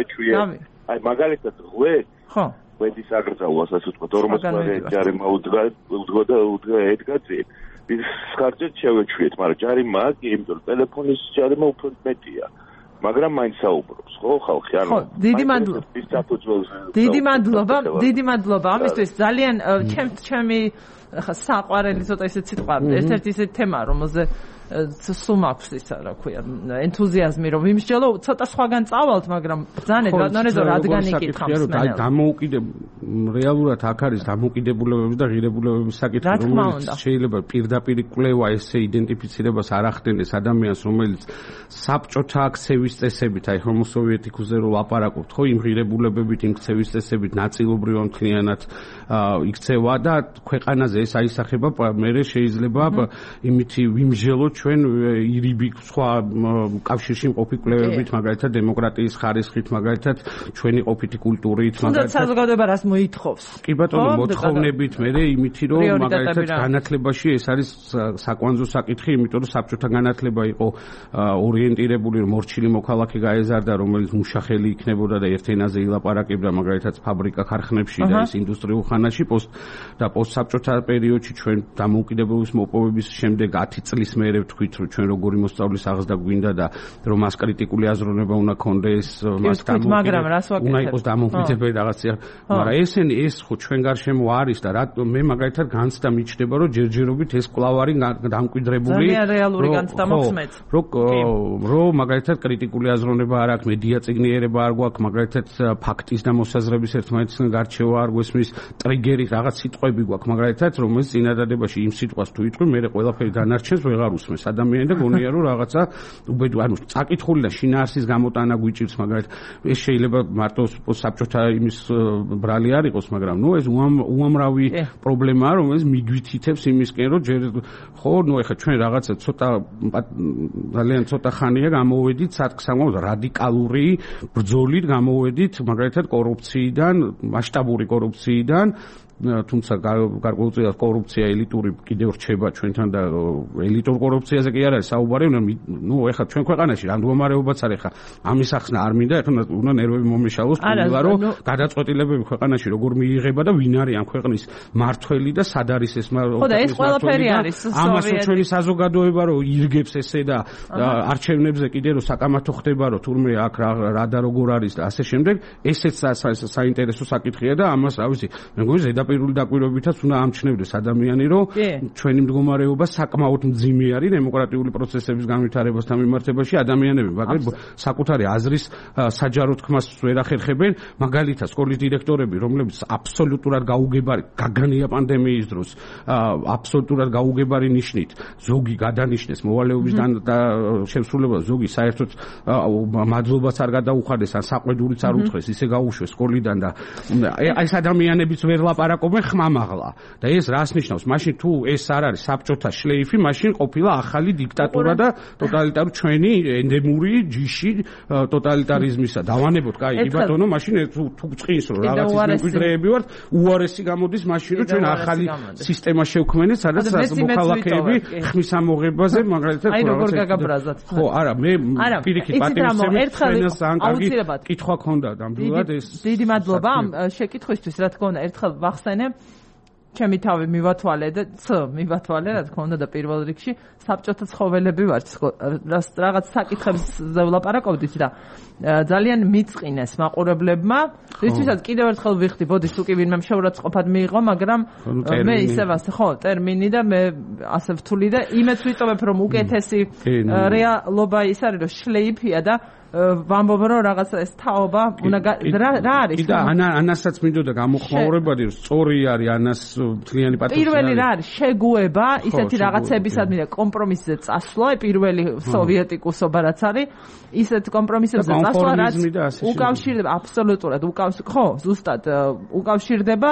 აი მაგალითად ღვე ხო ვედის აგრძალვას ასე ვთქვათ ორმოცდაერთი ჯარი მოუდგა უდგა და უდგა ედგა წინ ის ხარჯეთ შევეჩვიეთ, მაგრამ ჯარი მაგია, იმიტომ რომ ტელეფონის ჯარიმა უფრო მეტია. მაგრამ მაინც საუბრობს, ხო, ხალხი, ანუ დიდი მადლობა. დიდი მადლობა, დიდი მადლობა. ამისთვის ძალიან ჩემი ხა საყვარელი ცოტა ისეთ სიტყვა, ერთ-ერთი ისეთი თემა, რომელზე სულ მაქვს ისა, რა ქვია, ენთუზიაზმი, რომ ვიმსჯელო, ცოტა სხვაგან წავალთ, მაგრამ ბრძანეთ, ბატონო, რადგან იკითხავს მე. დამოუკიდებ რეალურად აქ არის დამოუკიდებულებების და ღირებულებების საკითხი, რომელიც შეიძლება პირდაპირ კვლევა ესე იდენტიფიცირებას არ ახდენდეს ადამიანს, რომელიც საბჭოთა აქცევის წესებით, აი ჰომო სოვიეტიკუზე რო ლაპარაკობთ, ხო, იმ ღირებულებებით, იმ ქცევის წესებით ნაწილობრივ ან მთლიანად იქცევა და ქვეყანაზე ეს აისახება, მე შეიძლება იმითი ვიმსჯელოთ ჩვენ ირიბი სხვა კავშირში მყოფი კვლევებით, მაგალითად დემოკრატიის ხარისხით, მაგალითად ჩვენი ყოფითი კულტურით, მაგალითად საზოგადოება რას მოითხოვს. კი ბატონო, მოთხოვნებით მე იმითი რომ მაგალითად განათლებაში ეს არის საკვანძო საკითხი, იმიტომ რომ საბჭოთა განათლება იყო ორიენტირებული, რომ მორჩილი მოქალაქე გაეზარდა, რომელიც მუშახელი იქნებოდა და ერთ ენაზე ილაპარაკებდა, მაგალითად ფაბრიკა ქარხნებში და ის ინდუსტრიულ ხანაში პოსტ და პოსტსაბჭოთა პერიოდში ჩვენ დამოუკიდებლობის მოპოვების შემდეგ ათი წლის მერე ვთქვით, რომ ჩვენ როგორი მოსწავლის აღზრდა გვინდა და რომ მას კრიტიკული აზროვნება უნდა ქონდეს, მას მაგრამ რას ვაკეთებ? უნდა იყოს დამოუკიდებელი რაღაცა. მაგრამ ესენი ეს ხო ჩვენ გარშემო არის და რატომ მე მაგალითად განცდა მიჩნდება, რომ ჯერჯერობით ეს კვლავ არის დამკვიდრებული. ძალიან რეალური განცდა მოხსმეთ. რომ მაგალითად კრიტიკული აზროვნება არ აქვს, მედია წიგნიერება არ გვაქვს, მაგალითად ფაქტის და მოსაზრების ერთმანეთისგან გარჩევა არ გვესმის, ტრიგერი რაღაც სიტყვები გვაქვს, მაგალითად რომელიც წინადადებაში იმ სიტყვას თუ იტყვი, მე ყველაფერი დანარჩენს ვეღარ უსმენს ადამიანი და გონია რომ რაღაცა უბედო, ანუ წაკითხული და შინაარსის გამოტანა გვიჭირს, მაგალითად ეს შეიძლება მარტო საბჭოთა იმის ბრალი არ იყოს, მაგრამ ნუ ეს უამრავი პრობლემაა, რომელიც მიგვითითებს იმისკენ, რომ ჯერ ხო, ნუ ეხლა ჩვენ რაღაცა ცოტა ძალიან ცოტა ხანია გამოვედით სათქმელოდ რადიკალური ბრძოლით გამოვედით, მაგალითად კორუფციიდან, მასშტაბური კორუფციიდან, თუმცა გარკვეულწილად კორუფცია ელიტური კიდევ რჩება ჩვენთან და ელიტურ კორუფციაზე კი არ არის საუბარი, ნუ ეხლა ჩვენ ქვეყანაში რა მდგომარეობაც არის, ეხლა ამის ახსნა არ მინდა, ეხლა უნდა ნერვები მომეშალოს, თუმცა რომ გადაწყვეტილებები ქვეყანაში როგორ მიიღება და ვინ არის ამ ქვეყნის მართველი და სად არის ეს მართველი. ხო და ეს ყველაფერი არის ამას ჩვენი საზოგადოება რომ ირგებს ესე და არჩევნებზე კიდე რომ საკამათო ხდება, რომ თურმე აქ რა და როგორ არის და ასე შემდეგ, ესეც საინტერესო საკითხია და ამას რა ვიცი, მე მგონი ზედაპირული დაკვირვებითაც უნდა ამჩნევდეს ადამიანი, რომ ჩვენი მდგომარეობა საკმაოდ მძიმე არის დემოკრატიული პროცესების განვითარებასთან მიმართებაში, ადამიანები მაგალითად საკუთარი აზრის საჯარო თქმას ვერ ახერხებენ, მაგალითად სკოლის დირექტორები, რომლებიც აბსოლუტურად გაუგებარი გაგანია პანდემიის დროს, აბსოლუტურად გაუგებარი ნიშნით ზოგი გადანიშნეს მოვალეობის და შემსრულებლად, ზოგი საერთოდ მადლობას არ გადაუხადეს, ან საყვედურიც არ უთხრეს, ისე გაუშვეს სკოლიდან და ეს ადამიანებიც ვერ ლაპარაკობენ ხმამაღლა და ეს რას ნიშნავს? მაშინ თუ ეს არ არის საბჭოთა შლეიფი, მაშინ ყოფილა ახალი დიქტატურა და ტოტალიტარული ჩვენი ენდემური ჯიში ტოტალიტარიზმისა. დავანებოთ, კაი, კი ბატონო, მაშინ თუ წყინს რომ რაღაცის მემკვიდრეები ვართ, უარესი გამოდის მაშინ რომ ჩვენ ახალი სისტემა შევქმნით, სადაც მოქალაქეები ხმის ამოღებაზე, მაგალითად აი როგორ გაგაბრაზათ. ხო, არა, მე პირიქით პატივისცემით ჩვენს ძალიან კარგი კითხვა ქონდა ნამდვილად ეს. დიდი მადლობა ამ შეკითხვისთვის, რა თქმა უნდა, ერთხელ ვახსენე ჩემი თავი მივათვალე და ც მივათვალე, რა თქმა უნდა და პირველ რიგში საბჭოთა ცხოველები ვართ, რაღაც საკითხებზე ვლაპარაკობდით და ძალიან მიწყინეს მაყურებლებმა, რისთვისაც კიდევ ერთხელ ვიხდი, ბოდი თუ კი ვინმე შეურაცხყოფად მიიღო, მაგრამ მე ისევ ასე, ხო, ტერმინი და მე ასე ვთვლი და იმეც ვიტოვებ, რომ უკეთესი რეალობა ის არის, რომ შლეიფია და ვამბობ რომ რაღაც ეს თაობა უნდა რა არის? და ანასაც მინდოდა გამოხმაურებადი, რომ სწორი არის ანას მთლიანი პატივისცემა. პირველი რა არის? შეგუება, ისეთი რაღაცებისადმი და კომპრომისზე წასვლა, პირველი სოვიეტიკუსობა რაც არის, ისეთ კომპრომისებზე წასვლა, რაც უკავშირდება აბსოლუტურად უკავშირდება, ხო, ზუსტად უკავშირდება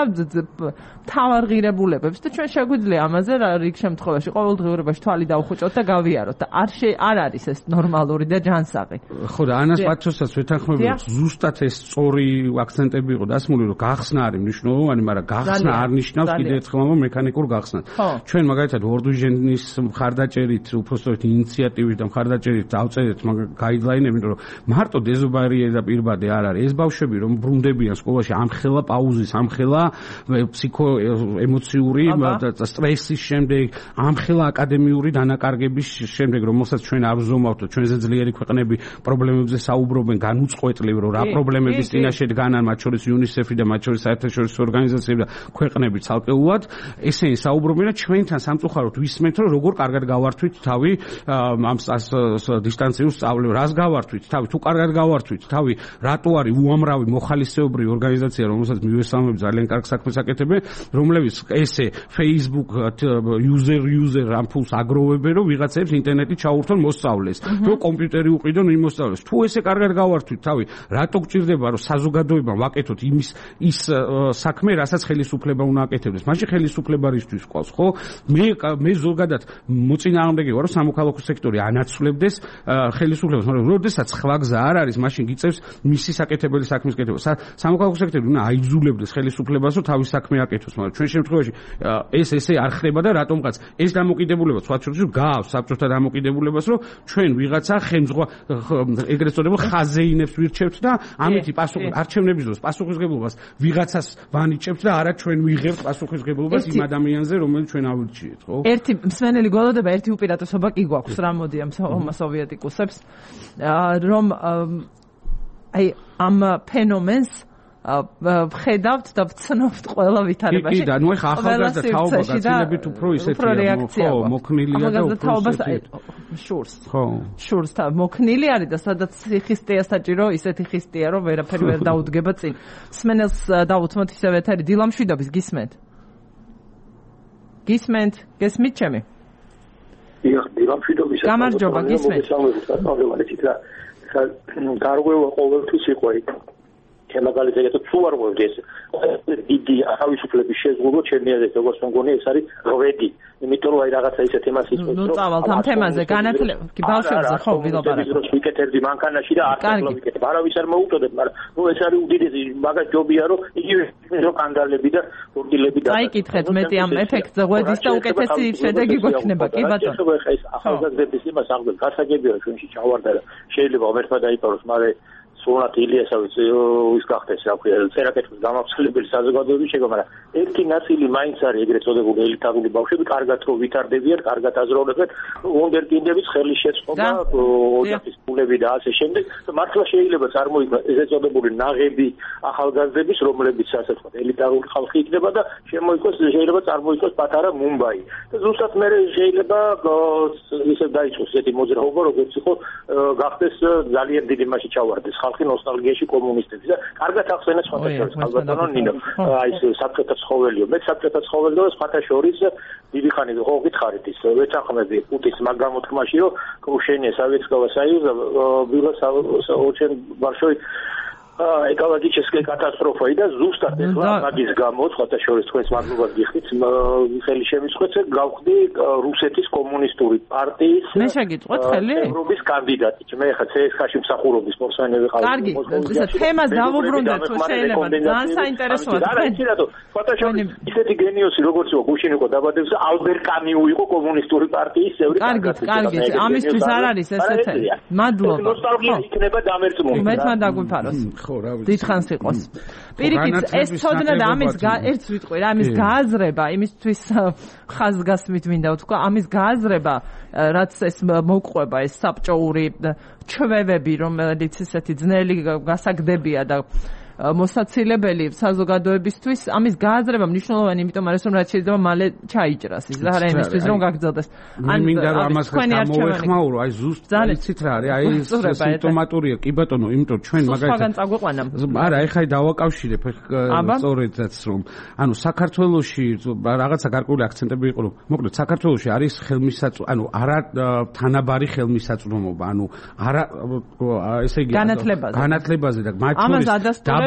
თავარ ღირებულებებს და ჩვენ შეგვიძლია ამაზე რიგ შემთხვევაში ყოველდღიურობაში თვალი დავხუჭოთ და გავიაროთ და არ არ არის ეს ნორმალური და ჯანსაღი. ხო და ანას პატროსაც ვეთანხმებოდი ზუსტად ეს სწორი აქცენტები იყო დასმული რომ გახსნა არის მნიშვნელოვანი, მაგრამ გახსნა არ ნიშნავს კიდევ ერთხელ რომ მექანიკურ გახსნას. ჩვენ მაგალითად ვორდვიჟენის მხარდაჭერით, უпростоით ინიციატივით და მხარდაჭერით დავწერეთ გაიდლაინები, რომ მარტო დეზობარიე და პირბადე არ არის. ეს ბავშვები რომ ბრუნდებიან სკოლაში ამხელა პაუზის, ამხელა ფსიქო ემოციური სტრესის შემდეგ, ამხელა აკადემიური დანაკარგების შემდეგ, რომელსაც ჩვენ არ ვზომავთ, ჩვენზე ძლიერი ქვეყნები პრობლემებზე საუბრობენ განუწყვეტლივ, რომ რა პრობლემების წინაშე დგანან, მათ შორის იუნისეფი და მათ შორის საერთაშორისო ორგანიზაციები და ქვეყნები ცალკეულად, ესენი საუბრობენ და ჩვენთან სამწუხაროდ ვისმენთ, რომ როგორ კარგად გავართვით თავი ამ დისტანციურ სწავლებას, რას გავართვით თავი, თუ კარგად გავართვით თავი, რატო არის უამრავი მოხალისეობრივი ორგანიზაცია, რომელსაც მივესალმებ ძალიან კარგ საქმეს აკეთებენ, რომლებიც ესე Facebook user user ამ ფულს აგროვებენ, რომ ვიღაცებს ინტერნეტით ჩაურთონ მოსწავლეს, რომ კომპიუტერი უყიდონ იმ მოსწავლეს. თუ ესე კარგად გავართვით თავი, რატო გჭირდება რომ საზოგადოებამ ვაკეთოთ იმის ის საქმე, რასაც ხელისუფლება უნდა აკეთებდეს. მაშინ ხელისუფლება რისთვის ყავს, ხო? მე მე ზოგადად მოწინააღმდეგე ვარ, რომ სამოქალაქო სექტორი ანაცვლებდეს ხელისუფლებას, მაგრამ როდესაც სხვა გზა არ არის, მაშინ გიწევს მისი საკეთებელი საქმის კეთება. სამოქალაქო სექტორი უნდა აიძულებდეს ხელისუფლებას, რომ თავის საქმე აკეთოს, მაგრამ ჩვენ შემთხვევაში ეს ესე არ ხდება და რატომღაც ეს დამოკიდებულება სხვა შორის გავს საბჭოთა დამოკიდებულებას, რომ ჩვენ ვიღაცა ხელმძღვანელ ეგრეთ წოდებულ ხაზეინებს ვირჩევთ და ამითი პასუხი არჩევნების დროს პასუხისმგებლობას ვიღაცას ვანიჭებთ და არა ჩვენ ვიღებთ პასუხისმგებლობას იმ ადამიანზე, რომელიც ჩვენ ავირჩიეთ, ხო? ერთი მსმენელი გველოდება, ერთი უპირატესობა კი გვაქვს რა მოდი ამ სოვიეტიკუსებს, რომ აი ამ ფენომენს ვხედავთ და ვცნობთ ყველა ვითარებაში. კი, და ნუ ეხა ახალგაზრდა თაობა გაცილებით უფრო ისეთია, ხო, მოქნილია და უფრო შურს. ხო. შურს და მოქნილი არის და სადაც ხისტია საჭირო, ისეთი ხისტია, რომ ვერაფერი ვერ დაუდგება წინ. მსმენელს დავუთმოთ ისევ ეთერი დილამშვიდობის გისმენთ? გისმენთ? გესმით ჩემი? დიახ, დილამშვიდობის. გამარჯობა, გისმენთ. გარღვევა ყოველთვის იყო იქ. შემაგალითად თუ არ ღვევდეს დიდი თავისუფლების შეზღუდვა ჩემი აზრით როგორც მგონი ეს არის ღვედი, იმიტომ რომ აი რაღაცა ისეთ თემას იწვევს, რომ ნუ წავალთ ამ თემაზე განათლება კი ბავშვებზე ხო ვილაპარაკობ. რომ ვიკეთებდი მანქანაში და არ ვიკეთებ, არავის არ მოუწოდებ, მაგრამ ნუ ეს არის უდიდესი მაგას ჯობია რომ იგივე რომ კანდალები და ბურგილები და დაიკითხეთ მეტი ამ ეფექტზე ღვედის და უკეთესი შედეგი გვექნება, კი ბატონო. ხო, ეხა ეს ახალგაზრდების იმას აღგებ გასაგებია რომ ჩვენში ჩავარდა და შეიძლება ღმერთმა დაიპაროს, მაგრამ სულათ ილიასავიც ის გახდეს რა ქვია წერაკეთის გამავრცელებელი საზოგადოების შეგა, მაგრამ ერთი ნაწილი მაინც არის ეგრეთ წოდებული ელიტარული ბავშვები, კარგად რო ვითარდებიან, კარგად აზროვნებენ, უნდერკინდების ხელის შეწყობა, ოჯახის ფულები და ასე შემდეგ. მართლა შეიძლება წარმოიქმნას ეგრეთ წოდებული ნაღები ახალგაზრდების, რომლებიც ასე ვთქვათ, ელიტარული ხალხი იქნება და შემოიქმნას შეიძლება წარმოიქმნას პატარა მუმბაი. და ზუსტად მე შეიძლება ისე დაიწყოს ესეთი მოძრაობა, როგორც იყო გახდეს ძალიან დიდი მასში ჩავარდეს ხალხი ნოსტალგიაში კომუნისტების და კარგად ახსენებს სხვათა შორის ალბათო ნინო აი ეს საბჭოთა ცხოველიო მე საბჭოთა ცხოველი და სხვათა შორის დიდი ხანი ხო გითხარით ის ვეთანხმები პუტის მაგ გამოთქმაში რომ крушение Советского Союза было очень большой ეკოლოგической катастрофой და ზუსტად ეხლა მაგის გამო სხვათა შორის თქვენს მადლობას გიხდით ხელი შემიწყეთ გავხდი რუსეთის კომუნისტური პარტიის მე შეგიწყვეთ ხელი ევროპის კანდიდატი მე ხა ცე ეს ხაში მსახურობის პერსონალი ვიყავი კარგი ეს თემას დავუბრუნდეთ თუ შეიძლება ძალიან საინტერესოა არა იცი რატო სხვათა შორის ისეთი გენიოსი როგორც იყო გუშინიკო დაბადებს ალბერ კამიუ იყო კომუნისტური პარტიის წევრი კარგი კარგი ამისთვის არ არის ესეთი მადლობა ნოსტალგია იქნება დამერწმული მე თან დაგვიფაროს დიდხანს იყოს. პირიქით ეს ცოდნა და ამის ერთს ვიტყვი რა, ამის გააზრება, იმისთვის ხაზგასმით მინდა ვთქვა, ამის გააზრება, რაც ეს მოყვება ეს საბჭოური ჩვევები, რომელიც ისეთი ძნელი გასაგდებია და მოსაცილებელი საზოგადოებისთვის, ამის გააზრება მნიშვნელოვანი, იმიტომ არის რომ რაც შეიძლება მალე ჩაიჭრას ის და არა იმისთვის რომ გაგრძელდეს. ან მინდა რომ ამას გამოვეხმაურო, აი ზუსტად იცით რა არის, აი ეს სიმპტომატურია, კი ბატონო, იმიტომ ჩვენ მაგალითად სხვაგან წაგვეყვანა. არა, ეხლა დავაკავშირებ სწორედაც რომ ანუ საქართველოში რაღაცა გარკვეული აქცენტები იყო რომ მოკლედ საქართველოში არის ხელმისაწვდომობა, ანუ არა თანაბარი ხელმისაწვდომობა, ანუ არა ესე იგი განათლებაზე განათლებაზე და მათ შორის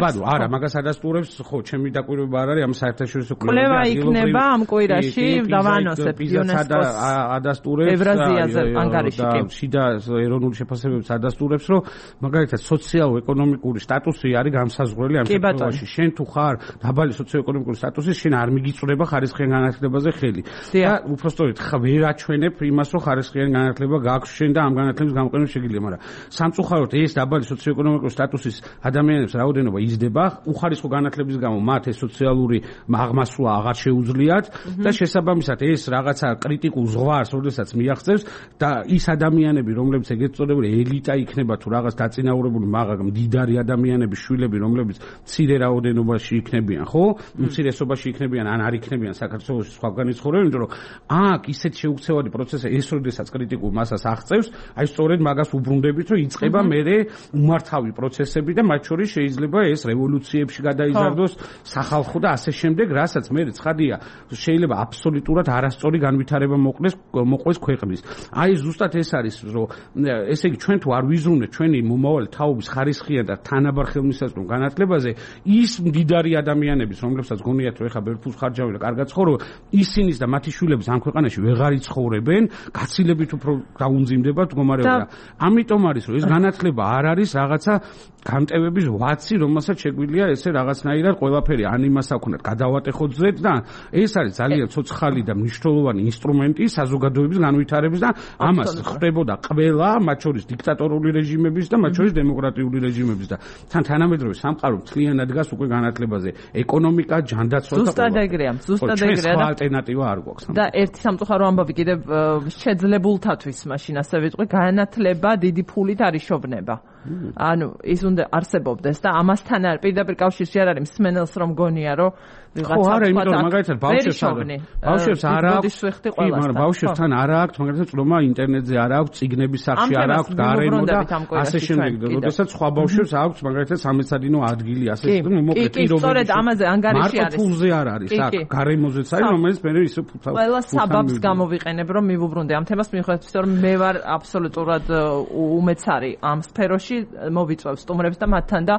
აბსოლუტურად. არა, მაგას ადასტურებს, ხო, ჩემი დაკვირვება არ არის, ამ საერთაშორისო კვლევა იქნება ამ კვირაში, დავანონსებ იუნესკოს ადასტურებს ევრაზიაზე ანგარიში კი. შიდა ეროვნული შეფასებებს ადასტურებს, რომ მაგალითად სოციალურ-ეკონომიკური სტატუსი არის გამსაზღვრელი ამ შემთხვევაში. შენ თუ ხარ დაბალი სოციო-ეკონომიკური სტატუსი, შენ არ მიგიწვრება ხარისხიან განათლებაზე ხელი. და უпростоრით ვერ აჩვენებ იმას, რომ ხარისხიან განათლება გაქვს შენ და ამ განათლების გამოყენება შეგიძლია, მაგრამ სამწუხაროდ ეს დაბალი სოციო-ეკონომიკური სტატუსის ადამიანებს რაოდენობა იზრდება, უხარისხო განათლების გამო მათ ეს სოციალური აღმასვლა აღარ შეუძლიათ და შესაბამისად ეს რაღაცა კრიტიკულ ზღვარს, როდესაც მიაღწევს და ის ადამიანები, რომლებიც ეგეთ წოდებული ელიტა იქნება თუ რაღაც დაწინაურებული მაგა მდიდარი ადამიანების შვილები, რომლებიც მცირე რაოდენობაში იქნებიან, ხო? უმცირესობაში იქნებიან ან არ იქნებიან საქართველოს სხვაგან იცხოვრებენ, იმიტომ რომ აქ ისეთ შეუქცევადი პროცესია ეს როდესაც კრიტიკულ მასას აღწევს, აი სწორედ მაგას უბრუნდებით, რომ იწყება მერე უმართავი პროცესები და მათ შორის შეიძლება ეს რევოლუციებში გადაიზარდოს სახალხო და ასე შემდეგ, რასაც მე ცხადია, შეიძლება აბსოლუტურად არასწორი განვითარება მოყდეს მოყვეს ქვეყნის. აი ზუსტად ეს არის, რომ ესე იგი ჩვენ თუ არ ვიზრუნეთ ჩვენი მომავალი თაობის ხარისხიან და თანაბარ ხელმისაწვდომ განათლებაზე, ის მდიდარი ადამიანების, რომლებსაც გონიათ რომ ეხა ბერფულს ხარჯავენ და კარგად ცხოვრობენ, ისინიც და მათი შვილები ამ ქვეყანაში ვეღარ იცხოვრებენ, გაცილებით უფრო გაუნძიმდება მდგომარეობა. ამიტომ არის რომ ეს განათლება არ არის რაღაცა გამტევების ვაცი, რომელსაც შეგვიძლია ესე რაღაცნაირად ყველაფერი ან იმას აქვს გადავატეხოთ ზედ და ეს არის ძალიან ცოცხალი და მნიშვნელოვანი ინსტრუმენტი საზოგადოების განვითარების და ამას ხდებოდა ყველა, მათ შორის დიქტატორული რეჟიმების და მათ შორის დემოკრატიული რეჟიმების და თან თანამედროვე სამყარო მთლიანად დგას უკვე განათლებაზე. ეკონომიკა, ჯანდაცვა და ზუსტად ეგრეა, ზუსტად ეგრეა და ალტერნატივა არ გვაქვს. და ერთი სამწუხარო ამბავი კიდევ შეძლებულთათვის მაშინ ასე ვიტყვი, განათლება დიდი ფულით არის შობნება. ანუ ის უნდა არსებობდეს და ამასთან არ პირდაპირ კავშირში არ არის მსმენელს რომ გონია რომ ხო არა, იმიტომ რომ მაგალითად ბავშვებს ბავშვებს არ აქვს, მაგრამ ბავშვებთან არ აქვს, მაგალითად წვდომა ინტერნეტზე არ აქვს, წიგნების სახში არ აქვს, გარემო და ასე შემდეგ. როდესაც სხვა ბავშვებს აქვს, მაგალითად სამეცადინო ადგილი, ასე შემდეგ, მოკლედ პირობები. სწორედ ამაზე ანგარიში არის. მარტო ფულზე არ არის, აქ გარემოზეც არის, რომელიც მე ისე ფუთავ. ყველა საბაბს გამოვიყენებ, რომ მივუბრუნდე ამ თემას, მიუხედავად იმისა, რომ მე ვარ აბსოლუტურად უმეცარი ამ სფეროში, მოვიწევ სტუმრებს და მათთან და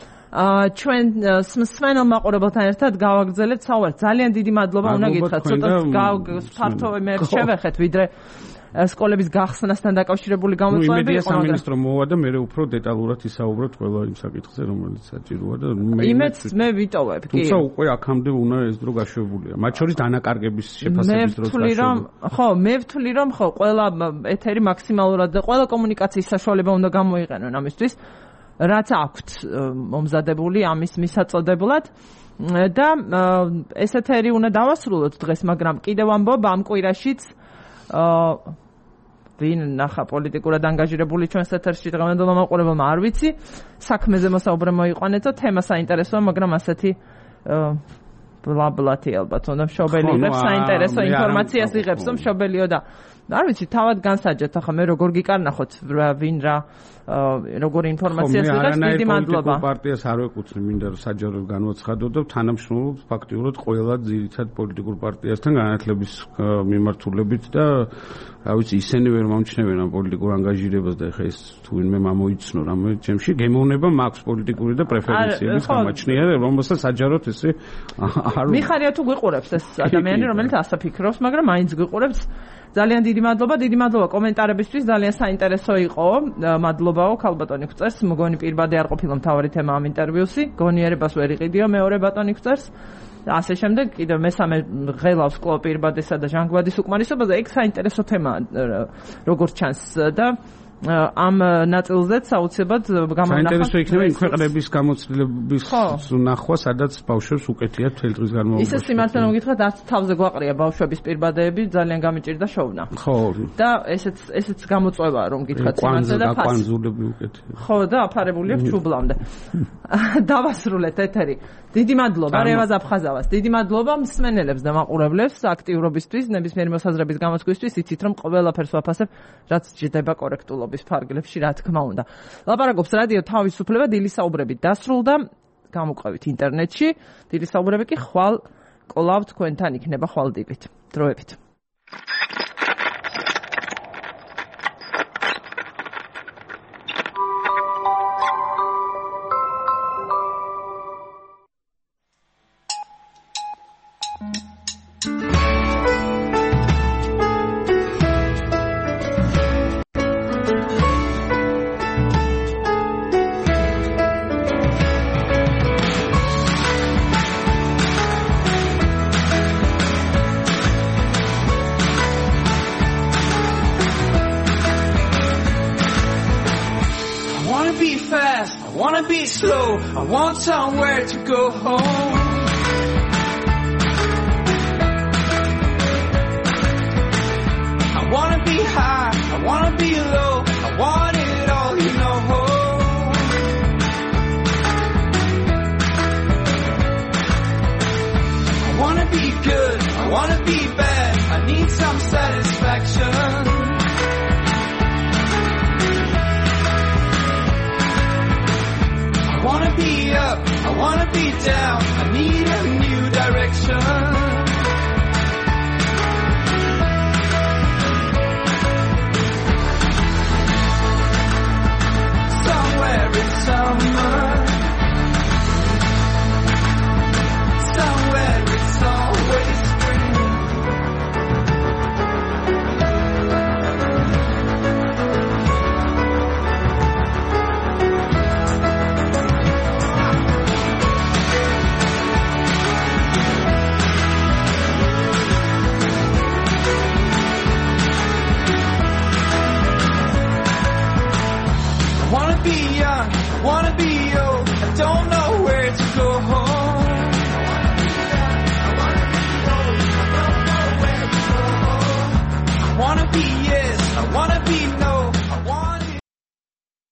აა ჩვენ მსმენელ მაყურებელთან ერთად გავაგრძელებთ საუბარს. ძალიან დიდი მადლობა უნდა გითხრათ. ცოტა ფართო მე შევეხეთ, ვიდრე სკოლების გახსნასთან დაკავშირებული გამოწვევები. იმედია სამინისტრო მოვა და მე უფრო დეტალურად ისაუბროთ ყველა იმ საკითხზე, რომელიც საჭიროა და იმედს მე ვიტოვებ, კი. თუმცა უკვე აქამდე უნდა ეს დრო გაშვებულია. მათ შორის დანაკარგების შეფასების დროს გაშვებული. ხო, მე ვთვლი რომ ხო, ყველა ეთერი მაქსიმალურად და ყველა კომუნიკაციის საშუალება უნდა გამოიყენონ ამისთვის. რაც აქვთ მომზადებული ამის მისაწოდებლად და ესეთერი უნდა დავასრულოთ დღეს, მაგრამ კიდევ ამბობ ამ კვირაშიც ვინ ნახა პოლიტიკურად ანგაჟირებული ჩვენს ეთერში დღევანდელ მაყურებელმა არ ვიცი, საქმეზე მოსაუბრე მოიყვანეთო, თემა საინტერესოა, მაგრამ ასეთი ბლაბლათი ალბათ უნდა მშობელი იღებს საინტერესო ინფორმაციას იღებს რომ მშობელიო და არ ვიცი, თავად განსაჯეთ, ახლა მე როგორ გიკარნახოთ ვინ რა როგორი ინფორმაციას იღებს, დიდი მადლობა. პოლიტიკურ პარტიას არ ვეკუთვნი, მინდა რომ საჯაროდ განვაცხადო და თანამშრომლობ ფაქტიურად ყველა ძირითად პოლიტიკურ პარტიასთან განათლების მიმართულებით და რა ვიცი, ისინი ვერ მომჩნევენ ამ პოლიტიკურ ანგაჟირებას და ეხა ეს თუ ვინმე მომოიცნო რამე ჩემში გემოვნება მაქვს პოლიტიკური და პრეფერენციების გამაჩნია, რომელსაც საჯაროდ ესე არ მიხარია თუ გვიყურებს ეს ადამიანი, რომელიც ასე ფიქრობს, მაგრამ მაინც გვიყურებს. ძალიან დიდი მადლობა, დიდი მადლობა კომენტარებისთვის, ძალიან საინტერესო იყო. მადლობაო, ქალბატონი გვწერს, მგონი პირბადე არ ყოფილა მთავარი თემა ამ ინტერვიუსი, გონიერებას ვერ იყიდიო, მეორე ბატონი გვწერს. ასე შემდეგ, კიდევ მესამე ღელავს კლო პირბადესა და ჟანგბადის უკმარისობაზე, ეგ საინტერესო თემაა, როგორც ჩანს და ამ ნაწილზეც აუცილებლად გამონახავთ. საინტერესო იქნება იმ ქვეყნების გამოცდილების ნახვა, სადაც ბავშვებს უკეთიათ მთელი დღის განმავლობაში. ისე სიმართლე რომ გითხრათ, არც თავზე გვაყრია ბავშვების პირბადეები, ძალიან გამიჭირდა შოვნა. ხო. და ესეც ესეც გამოწვევაა რომ გითხრათ სიმართლე და ფასი. კვანძულები უკეთია. ხო, და აფარებული აქვს ჩუბლამდე. დავასრულეთ ეთერი. დიდი მადლობა რევაზ აფხაზავას. დიდი მადლობა მსმენელებს და მაყურებლებს აქტიურობისთვის, ნებისმიერი მოსაზრების გამოცდისთვის. იცით რომ ყველაფერს ვაფასებ, რაც ჯდება კორექტულობის ფარგლებში, რა თქმა უნდა. ლაპარაკობს რადიო თავისუფლება, დილის საუბრები დასრულდა, გამოყვებით ინტერნეტში. დილის საუბრები კი ხვალ კვლავ თქვენთან იქნება ხვალ დილით. დროებით. be fast, I wanna be slow, I want somewhere to go home. I wanna be high, I wanna be low, I want it all, you know. I wanna be good, I wanna be bad, I need some satisfaction. I wanna be up, I wanna be down, I need a new direction. Somewhere in summer, somewhere it's always spring. I wanna be young, I wanna be old,